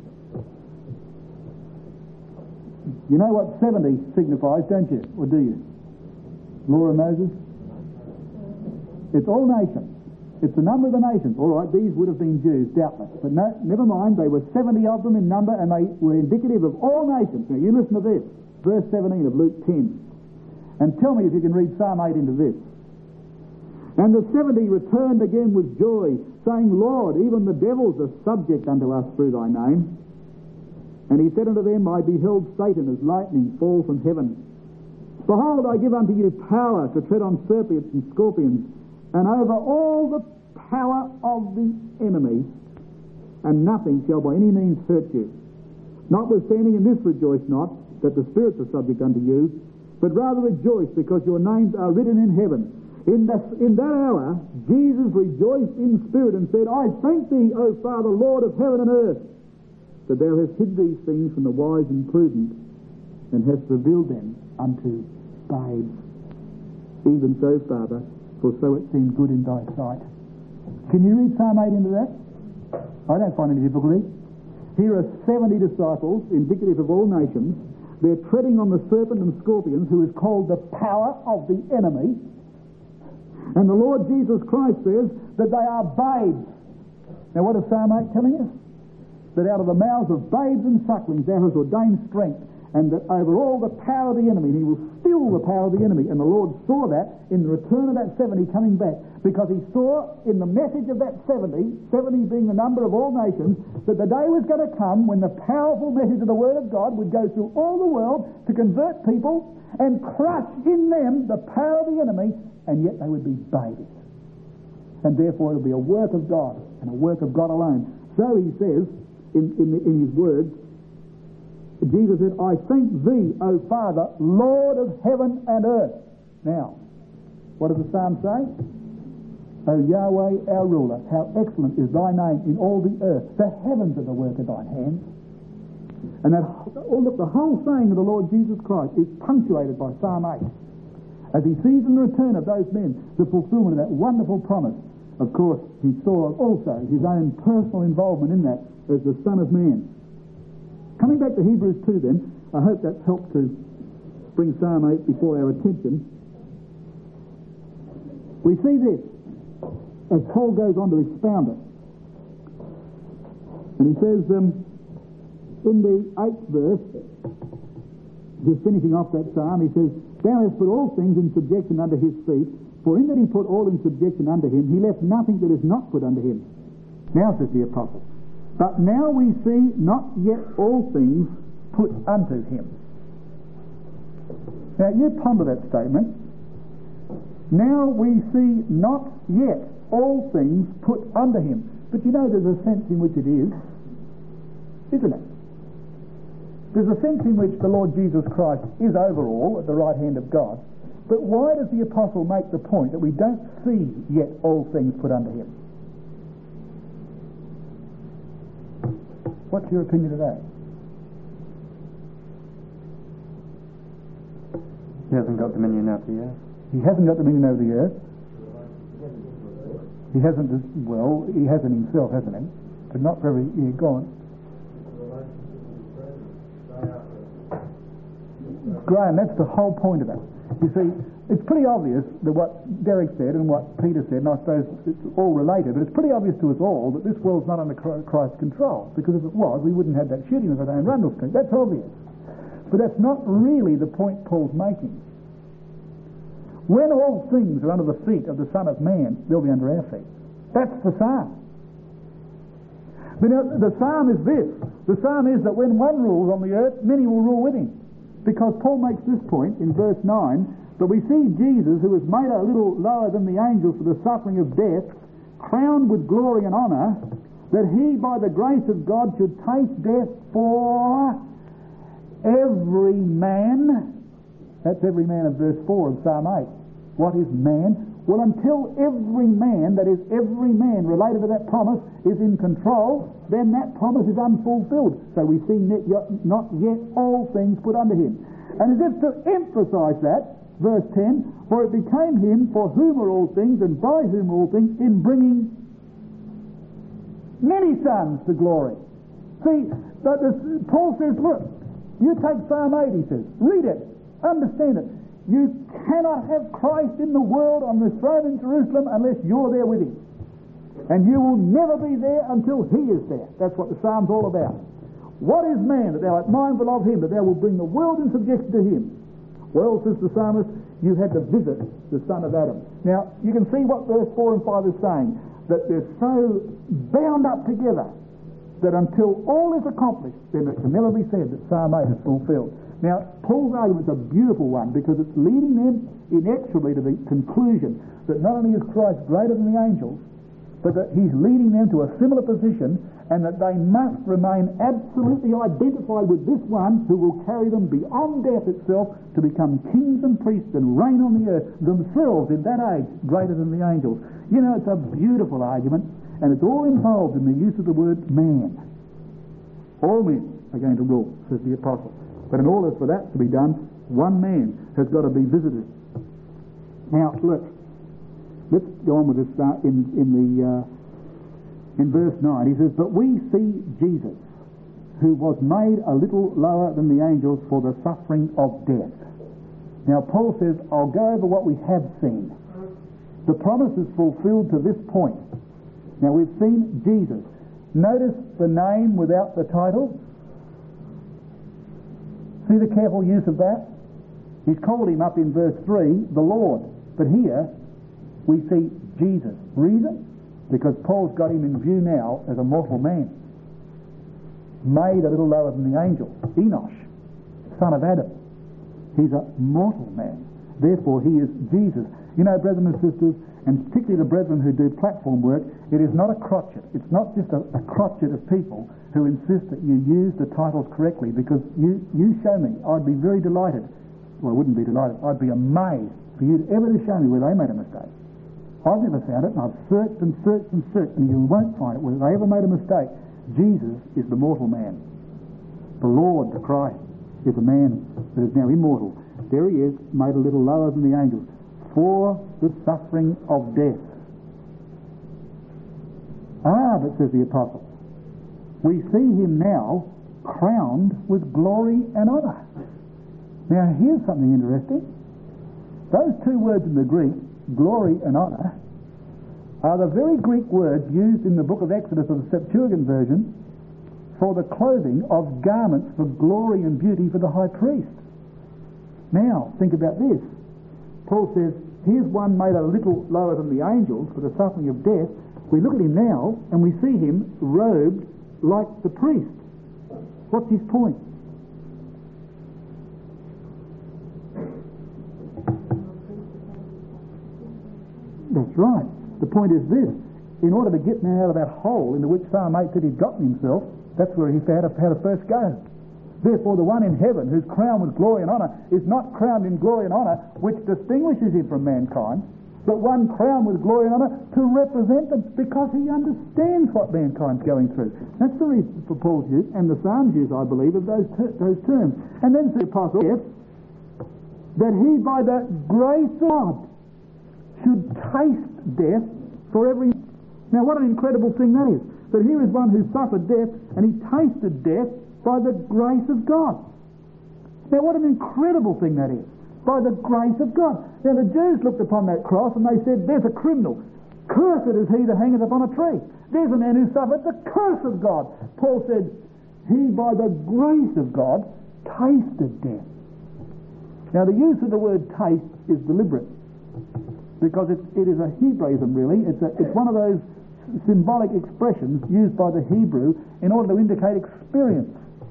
You know what 70 signifies, don't you? Or do you? Law of Moses? It's all nations. It's the number of the nations. All right, these would have been Jews, doubtless. But no, never mind, they were 70 of them in number, and they were indicative of all nations. Now you listen to this, verse 17 of Luke 10. And tell me if you can read Psalm 8 into this. And the 70 returned again with joy, saying, Lord, even the devils are subject unto us through thy name. And he said unto them, I beheld Satan as lightning fall from heaven. Behold, I give unto you power to tread on serpents and scorpions, and over all the power of the enemy, and nothing shall by any means hurt you. Notwithstanding in this rejoice not, that the spirits are subject unto you, but rather rejoice because your names are written in heaven. In that hour, Jesus rejoiced in spirit and said, I thank thee, O Father, Lord of heaven and earth, that thou hast hid these things from the wise and prudent, and hast revealed them unto babes. Even so, Father, for so it seemed good in thy sight. Can you read Psalm 8 into that? I don't find any difficulty. Here are 70 disciples, indicative of all nations. They're treading on the serpent and scorpions, who is called the power of the enemy. And the Lord Jesus Christ says that they are babes. Now what is Psalm 8 telling us? That out of the mouths of babes and sucklings thou hast ordained strength, and that over all the power of the enemy, and he will still the power of the enemy. And the Lord saw that in the return of that 70 coming back, because he saw in the message of that 70 being the number of all nations, that the day was going to come when the powerful message of the Word of God would go through all the world to convert people and crush in them the power of the enemy, and yet they would be babies. And therefore it will be a work of God, and a work of God alone. So he says in his words, Jesus said, I thank thee, O Father, Lord of heaven and earth. Now, what does the psalm say? O Yahweh, our ruler, how excellent is thy name in all the earth. The heavens are the work of thine hands. And that, look, the whole saying of the Lord Jesus Christ is punctuated by Psalm 8. As he sees in the return of those men the fulfillment of that wonderful promise. Of course, he saw also his own personal involvement in that as the Son of Man. Coming back to Hebrews 2 then, I hope that's helped to bring Psalm 8 before our attention. We see this as Paul goes on to expound it. And he says in the 8th verse, just finishing off that psalm, he says, Thou hast put all things in subjection under his feet, for in that he put all in subjection under him, he left nothing that is not put under him. Now, says the apostle, but now we see not yet all things put unto him. Now, you ponder that statement. Now we see not yet all things put under him. But you know there's a sense in which it is, isn't it? There's a sense in which the Lord Jesus Christ is over all at the right hand of God. But why does the apostle make the point that we don't see yet all things put under him? What's your opinion of that? He hasn't got dominion over the earth. He hasn't got dominion over the earth. He hasn't, well, he hasn't himself, hasn't he? But not for every year. Go on. Graham, that's the whole point of it. You see, it's pretty obvious that what Derek said and what Peter said, and I suppose it's all related, but it's pretty obvious to us all that this world's not under Christ's control, because if it was, we wouldn't have that shooting of in Rundle Street. That's obvious. But that's not really the point Paul's making. When all things are under the feet of the Son of Man, they'll be under our feet. That's the psalm. But now, the psalm is this. The psalm is that when one rules on the earth, many will rule with him. Because Paul makes this point in verse 9, that we see Jesus, who was made a little lower than the angels for the suffering of death, crowned with glory and honour, that he, by the grace of God, should taste death for every man. That's every man of verse 4 of Psalm 8. What is man? Well, until every man, that is every man related to that promise, is in control, then that promise is unfulfilled. So we see not yet all things put under him. And as if to emphasize that, verse 10, for it became him for whom are all things and by whom are all things, in bringing many sons to glory. See, Paul says, look, you take Psalm 8, he says, read it, understand it. You cannot have Christ in the world on the throne in Jerusalem unless you're there with him. And you will never be there until he is there. That's what the Psalm's all about. What is man that thou art mindful of him, that thou wilt bring the world in subjection to him? Well, says the psalmist, you had to visit the son of Adam. Now, you can see what verse 4 and 5 is saying, that they're so bound up together that until all is accomplished, then it can never be said that Psalm 8 is fulfilled. Now, Paul's argument is a beautiful one because it's leading them inexorably to the conclusion that not only is Christ greater than the angels, but that he's leading them to a similar position and that they must remain absolutely identified with this one who will carry them beyond death itself to become kings and priests and reign on the earth themselves in that age greater than the angels. You know, it's a beautiful argument, and it's all involved in the use of the word man. All men are going to rule, says the apostle. But in order for that to be done, one man has got to be visited. Now, look, let's go on with this in verse 9. He says, but we see Jesus, who was made a little lower than the angels for the suffering of death. Now, Paul says, I'll go over what we have seen. The promise is fulfilled to this point. Now, we've seen Jesus. Notice the name without the title. See the careful use of that? He's called him up in verse 3, the Lord. But here we see Jesus. Reason? Because Paul's got him in view now as a mortal man, made a little lower than the angels. Enosh, son of Adam. He's a mortal man. Therefore, he is Jesus. You know, brethren and sisters, and particularly the brethren who do platform work, it is not a crotchet. It's not just a crotchet of people who insist that you use the titles correctly, because you show me. I'd be very delighted. Well, I wouldn't be delighted. I'd be amazed for you ever to show me where they made a mistake. I've never found it, and I've searched and searched and searched, and you won't find it where they ever made a mistake. Jesus is the mortal man. The Lord, the Christ, is a man that is now immortal. There he is, made a little lower than the angels, for the suffering of death. But says the apostle, we see him now crowned with glory and honour. Now here's something interesting. Those two words in the Greek, glory and honour, are the very Greek words used in the book of Exodus of the Septuagint version for the clothing of garments for glory and beauty for the high priest. Now, think about this. Paul says, here's one made a little lower than the angels for the suffering of death. We look at him now and we see him robed like the priest. What's his point? That's right. The point is this. In order to get now out of that hole into which Psalm 8 said he'd gotten himself, that's where he had to first go. Therefore, the one in heaven who's crowned with glory and honour is not crowned in glory and honour which distinguishes him from mankind, but one crowned with glory and honour to represent them, because he understands what mankind's going through. That's the reason for Paul's use, and the Psalms use, I believe, of those terms. And then the apostle says that he, by the grace of God, should taste death for every... Now, what an incredible thing that is. That here is one who suffered death, and he tasted death by the grace of God. Now, what an incredible thing that is. By the grace of God. Now, the Jews looked upon that cross and they said, there's a criminal. Cursed is he that hangeth upon a tree. There's a man who suffered the curse of God. Paul said, he by the grace of God tasted death. Now, the use of the word taste is deliberate, because it is a Hebraism, really. It's one of those symbolic expressions used by the Hebrew in order to indicate experience.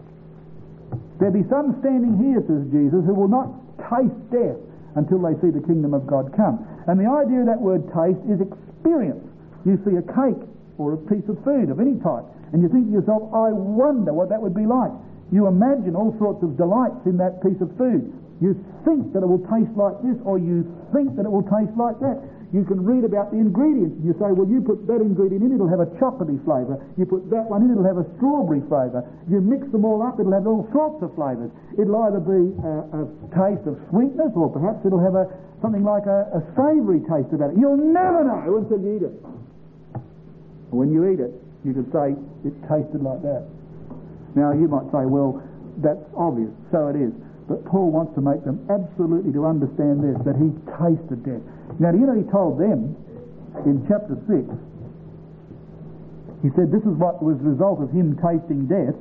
There be some standing here, says Jesus, who will not taste death until they see the kingdom of God come. And the idea of that word taste is experience. You see a cake or a piece of food of any type, and you think to yourself, I wonder what that would be like. You imagine all sorts of delights in that piece of food. You think that it will taste like this, or you think that it will taste like that. You can read about the ingredients. You say, well, you put that ingredient in, it'll have a chocolatey flavour. You put that one in, it'll have a strawberry flavour. You mix them all up, it'll have all sorts of flavours. It'll either be a taste of sweetness, or perhaps it'll have something like a savoury taste about it. You'll never know until you eat it. When you eat it, you can say, it tasted like that. Now, you might say, well, that's obvious. So it is. But Paul wants to make them absolutely to understand this, that he tasted death. Now, do you know he told them in chapter 6, he said this is what was the result of him tasting death.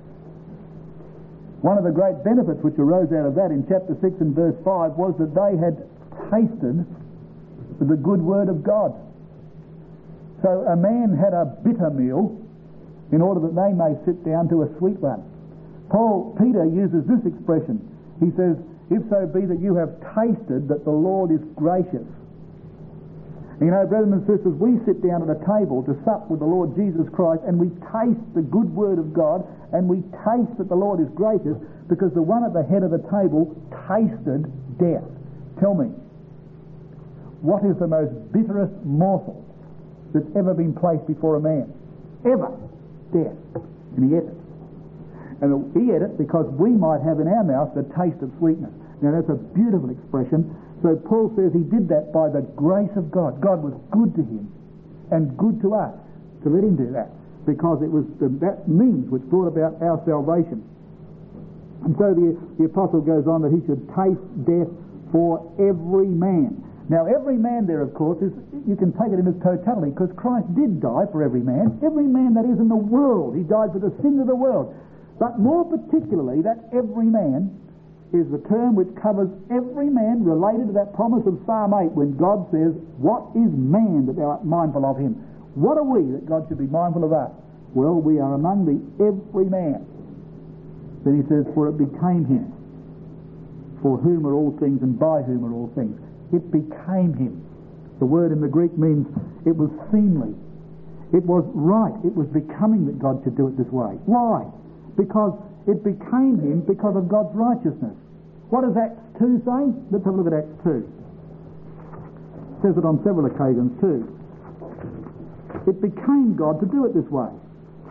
One of the great benefits which arose out of that in chapter 6 and verse 5 was that they had tasted the good word of God. So a man had a bitter meal in order that they may sit down to a sweet one. Peter uses this expression. He says, if so be that you have tasted that the Lord is gracious. And you know, brothers and sisters, we sit down at a table to sup with the Lord Jesus Christ, and we taste the good word of God, and we taste that the Lord is gracious, because the one at the head of the table tasted death. Tell me, what is the most bitterest morsel that's ever been placed before a man? Ever. Death. And he ate it. And he ate it because we might have in our mouth the taste of sweetness. Now, that's a beautiful expression. So Paul says he did that by the grace of God. God was good to him and good to us to let him do that, because it was that means which brought about our salvation. And so the apostle goes on that he should taste death for every man. Now, every man there, of course, you can take it in its totality, because Christ did die for every man that is in the world. He died for the sins of the world. But more particularly, that every man is the term which covers every man related to that promise of Psalm 8 when God says, "What is man that thou art mindful of him?" What are we that God should be mindful of us? Well, we are among the every man. Then he says, "For it became him, for whom are all things and by whom are all things." It became him. The word in the Greek means it was seemly. It was right. It was becoming that God should do it this way. Why? Because it became him because of God's righteousness. What does Acts 2 say? Let's have a look at Acts 2. It says it on several occasions too. It became God to do it this way.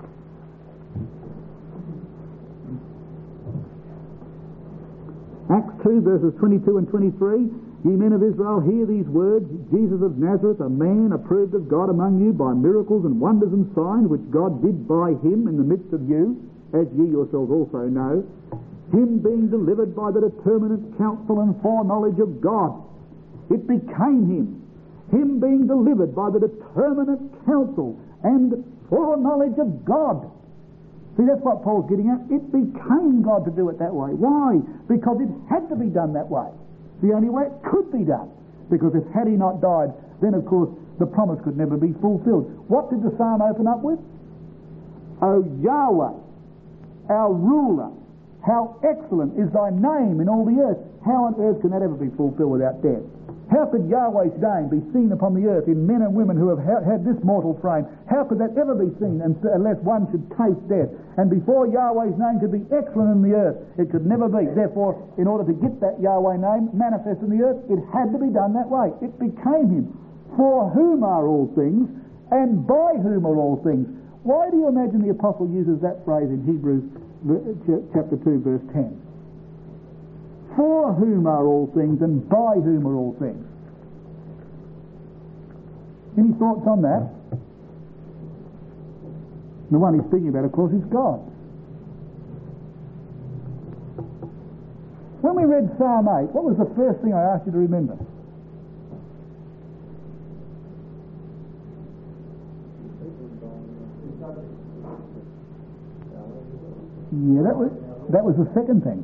Acts 2 verses 22 and 23. "Ye men of Israel, hear these words. Jesus of Nazareth, a man approved of God among you by miracles and wonders and signs, which God did by him in the midst of you, as ye yourselves also know, him being delivered by the determinate counsel and foreknowledge of God." It became him being delivered by the determinate counsel and foreknowledge of God. See, that's what Paul's getting at. It became God to do it that way. Why? Because it had to be done that way. The only way it could be done. Because if had he not died, then of course the promise could never be fulfilled. What did the psalm open up with? "O Yahweh, our ruler, how excellent is thy name in all the earth." How on earth can that ever be fulfilled without death? How could Yahweh's name be seen upon the earth in men and women who have had this mortal frame? How could that ever be seen unless one should taste death? And before Yahweh's name could be excellent in the earth, it could never be. Therefore, in order to get that Yahweh name manifest in the earth, it had to be done that way. It became him. "For whom are all things, and by whom are all things." Why do you imagine the apostle uses that phrase in Hebrews chapter 2 verse 10? For whom are all things and by whom are all things? Any thoughts on that? The one he's speaking about, of course, is God. When we read Psalm 8, what was the first thing I asked you to remember? Yeah, that was the second thing.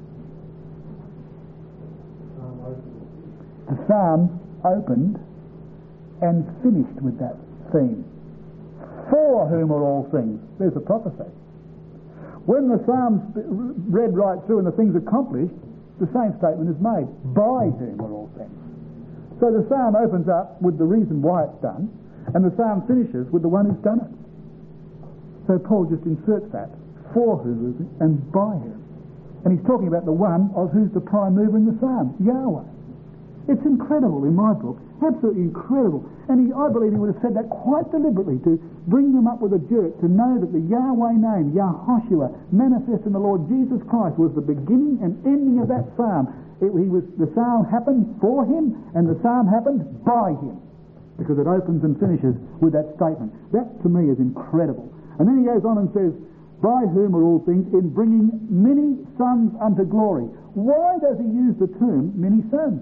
The psalm opened and finished with that theme. For whom are all things? There's a prophecy. When the psalm's read right through and the thing's accomplished, the same statement is made. By whom are all things? So the psalm opens up with the reason why it's done, and the psalm finishes with the one who's done it. So Paul just inserts that. For whom and by whom. And he's talking about the one of who's the prime mover in the psalm, Yahweh. It's incredible in my book, absolutely incredible. And I believe he would have said that quite deliberately to bring them up with a jerk, to know that the Yahweh name, Yahoshua, manifest in the Lord Jesus Christ, was the beginning and ending of that psalm. The psalm happened for him, and the psalm happened by him, because it opens and finishes with that statement. That to me is incredible. And then he goes on and says, by whom are all things, in bringing many sons unto glory. Why does he use the term many sons?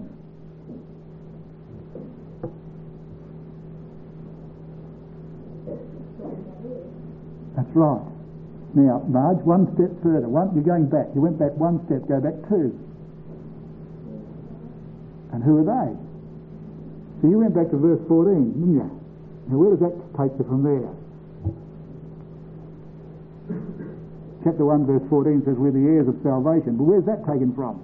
That's right. Now, Marge, one step further. You're going back. You went back one step, go back two. And who are they? So you went back to verse 14, didn't you? Now, where does that take you from there? Chapter 1, verse 14 says, we're the heirs of salvation. But where's that taken from?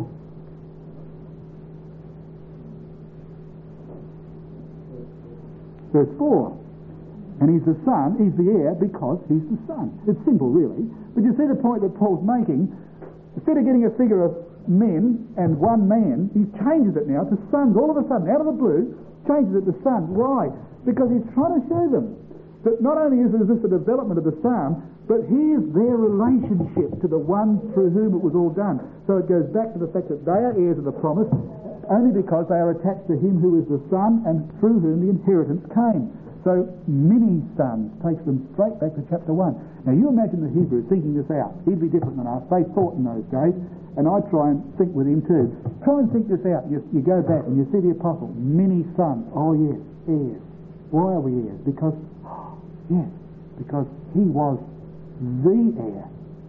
Verse 4. And he's the son, he's the heir because he's the son. It's simple, really. But you see the point that Paul's making? Instead of getting a figure of men and one man, he changes it now to sons. All of a sudden, out of the blue, changes it to sons. Why? Because he's trying to show them that not only is this a development of the psalm, but here's their relationship to the one through whom it was all done. So it goes back to the fact that they are heirs of the promise only because they are attached to him who is the son and through whom the inheritance came. So many sons takes them straight back to chapter 1. Now you imagine the Hebrew thinking this out. He'd be different than us. They thought in those days, and I try and think with him too. Try and think this out. You go back and you see the apostle, many sons. Oh yes, heirs. Why are we heirs? Because he was the heir,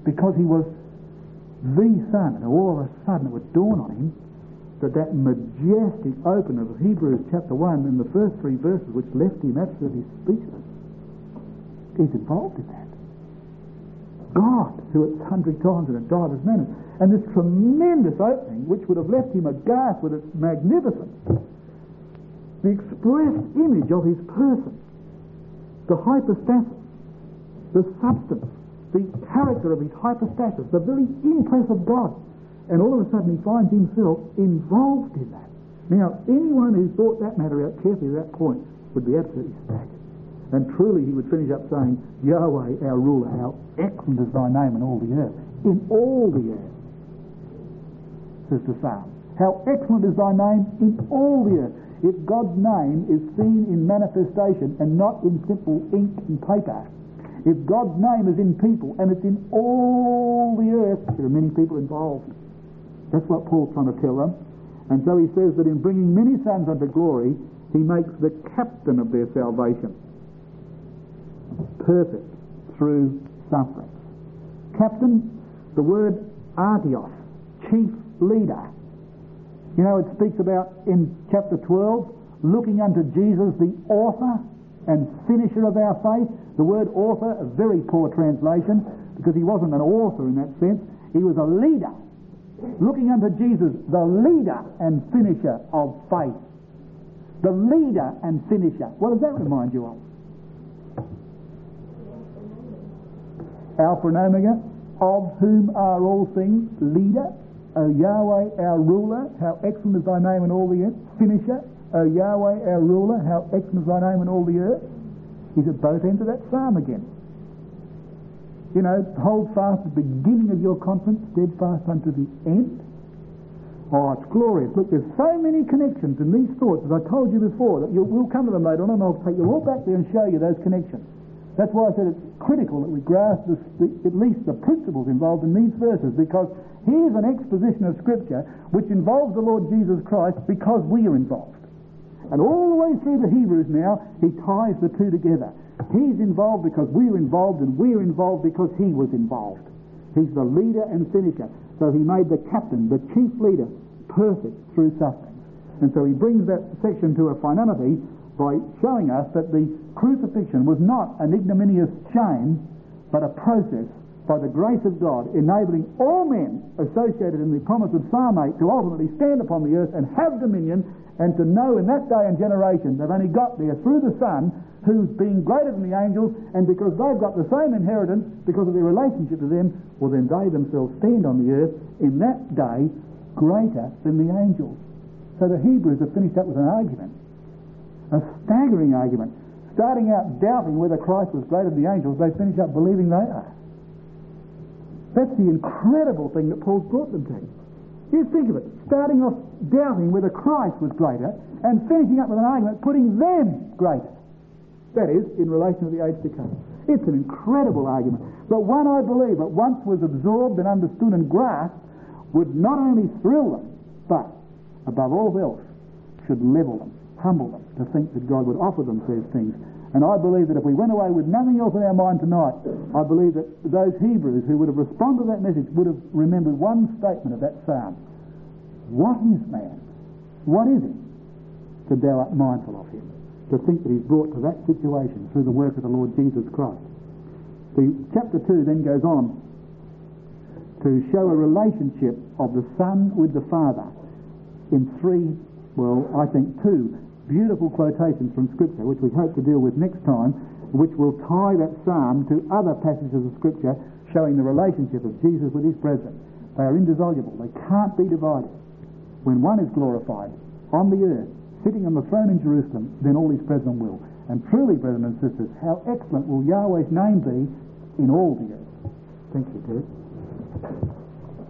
because he was the Son. And all of a sudden it would dawn on him that majestic opening of Hebrews chapter 1 in the first 3 verses, which left him absolutely speechless, he's involved in that. God, who at sundry times and at divers manners. And this tremendous opening, which would have left him aghast with its magnificence, the express image of his person, the hypostasis, the substance, the character of his hypostasis, the very impress of God. And all of a sudden he finds himself involved in that. Now, anyone who thought that matter out carefully at that point would be absolutely staggered. And truly he would finish up saying, Yahweh, our ruler, how excellent is thy name in all the earth. In all the earth, says the Psalm. How excellent is thy name in all the earth. If God's name is seen in manifestation and not in simple ink and paper, if God's name is in people and it's in all the earth, there are many people involved. That's what Paul's trying to tell them. And so he says that in bringing many sons unto glory, he makes the captain of their salvation perfect through suffering. Captain, the word artios, chief leader. You know, it speaks about in chapter 12, looking unto Jesus, the author and finisher of our faith. The word author, a very poor translation, because he wasn't an author in that sense. He was a leader. Looking unto Jesus, the leader and finisher of faith. The leader and finisher. What does that remind you of? Alpha and Omega, of whom are all things, leader, O Yahweh, our ruler, how excellent is thy name in all the earth. Finisher, O Yahweh, our ruler, how excellent is thy name in all the earth. He's at both ends of that psalm again. You know, hold fast at the beginning of your conference, steadfast unto the end. Oh, it's glorious. Look, there's so many connections in these thoughts, as I told you before, that we'll come to them later on, and I'll take you all back there and show you those connections. That's why I said it's critical that we grasp at least the principles involved in these verses, because here's an exposition of Scripture which involves the Lord Jesus Christ because we are involved. And all the way through the Hebrews now, he ties the two together. He's involved because we're involved, and we're involved because he was involved. He's the leader and finisher. So he made the captain, the chief leader, perfect through suffering. And so he brings that section to a finality by showing us that the crucifixion was not an ignominious shame, but a process by the grace of God, enabling all men associated in the promise of Psalm 8 to ultimately stand upon the earth and have dominion, and to know in that day and generation they've only got there through the Son, who's being greater than the angels, and because they've got the same inheritance because of their relationship to them, well then they themselves stand on the earth in that day greater than the angels. So the Hebrews have finished up with an argument, a staggering argument. Starting out doubting whether Christ was greater than the angels, they finish up believing they are. That's the incredible thing that Paul's brought them to. You think of it, starting off doubting whether Christ was greater and finishing up with an argument putting them greater. That is, in relation to the age to come. It's an incredible argument, but one I believe that once was absorbed and understood and grasped would not only thrill them, but above all else should level them, humble them, to think that God would offer them these things. And I believe that if we went away with nothing else in our mind tonight, I believe that those Hebrews who would have responded to that message would have remembered one statement of that psalm. What is man? What is he? That thou art mindful of him. To think that he's brought to that situation through the work of the Lord Jesus Christ. The chapter 2 then goes on to show a relationship of the Son with the Father in two beautiful quotations from Scripture, which we hope to deal with next time, which will tie that psalm to other passages of Scripture showing the relationship of Jesus with his brethren. They are indissoluble. They can't be divided. When one is glorified on the earth, sitting on the throne in Jerusalem, then all his brethren will. And truly, brethren and sisters, how excellent will Yahweh's name be in all the earth. Thank you, Ted.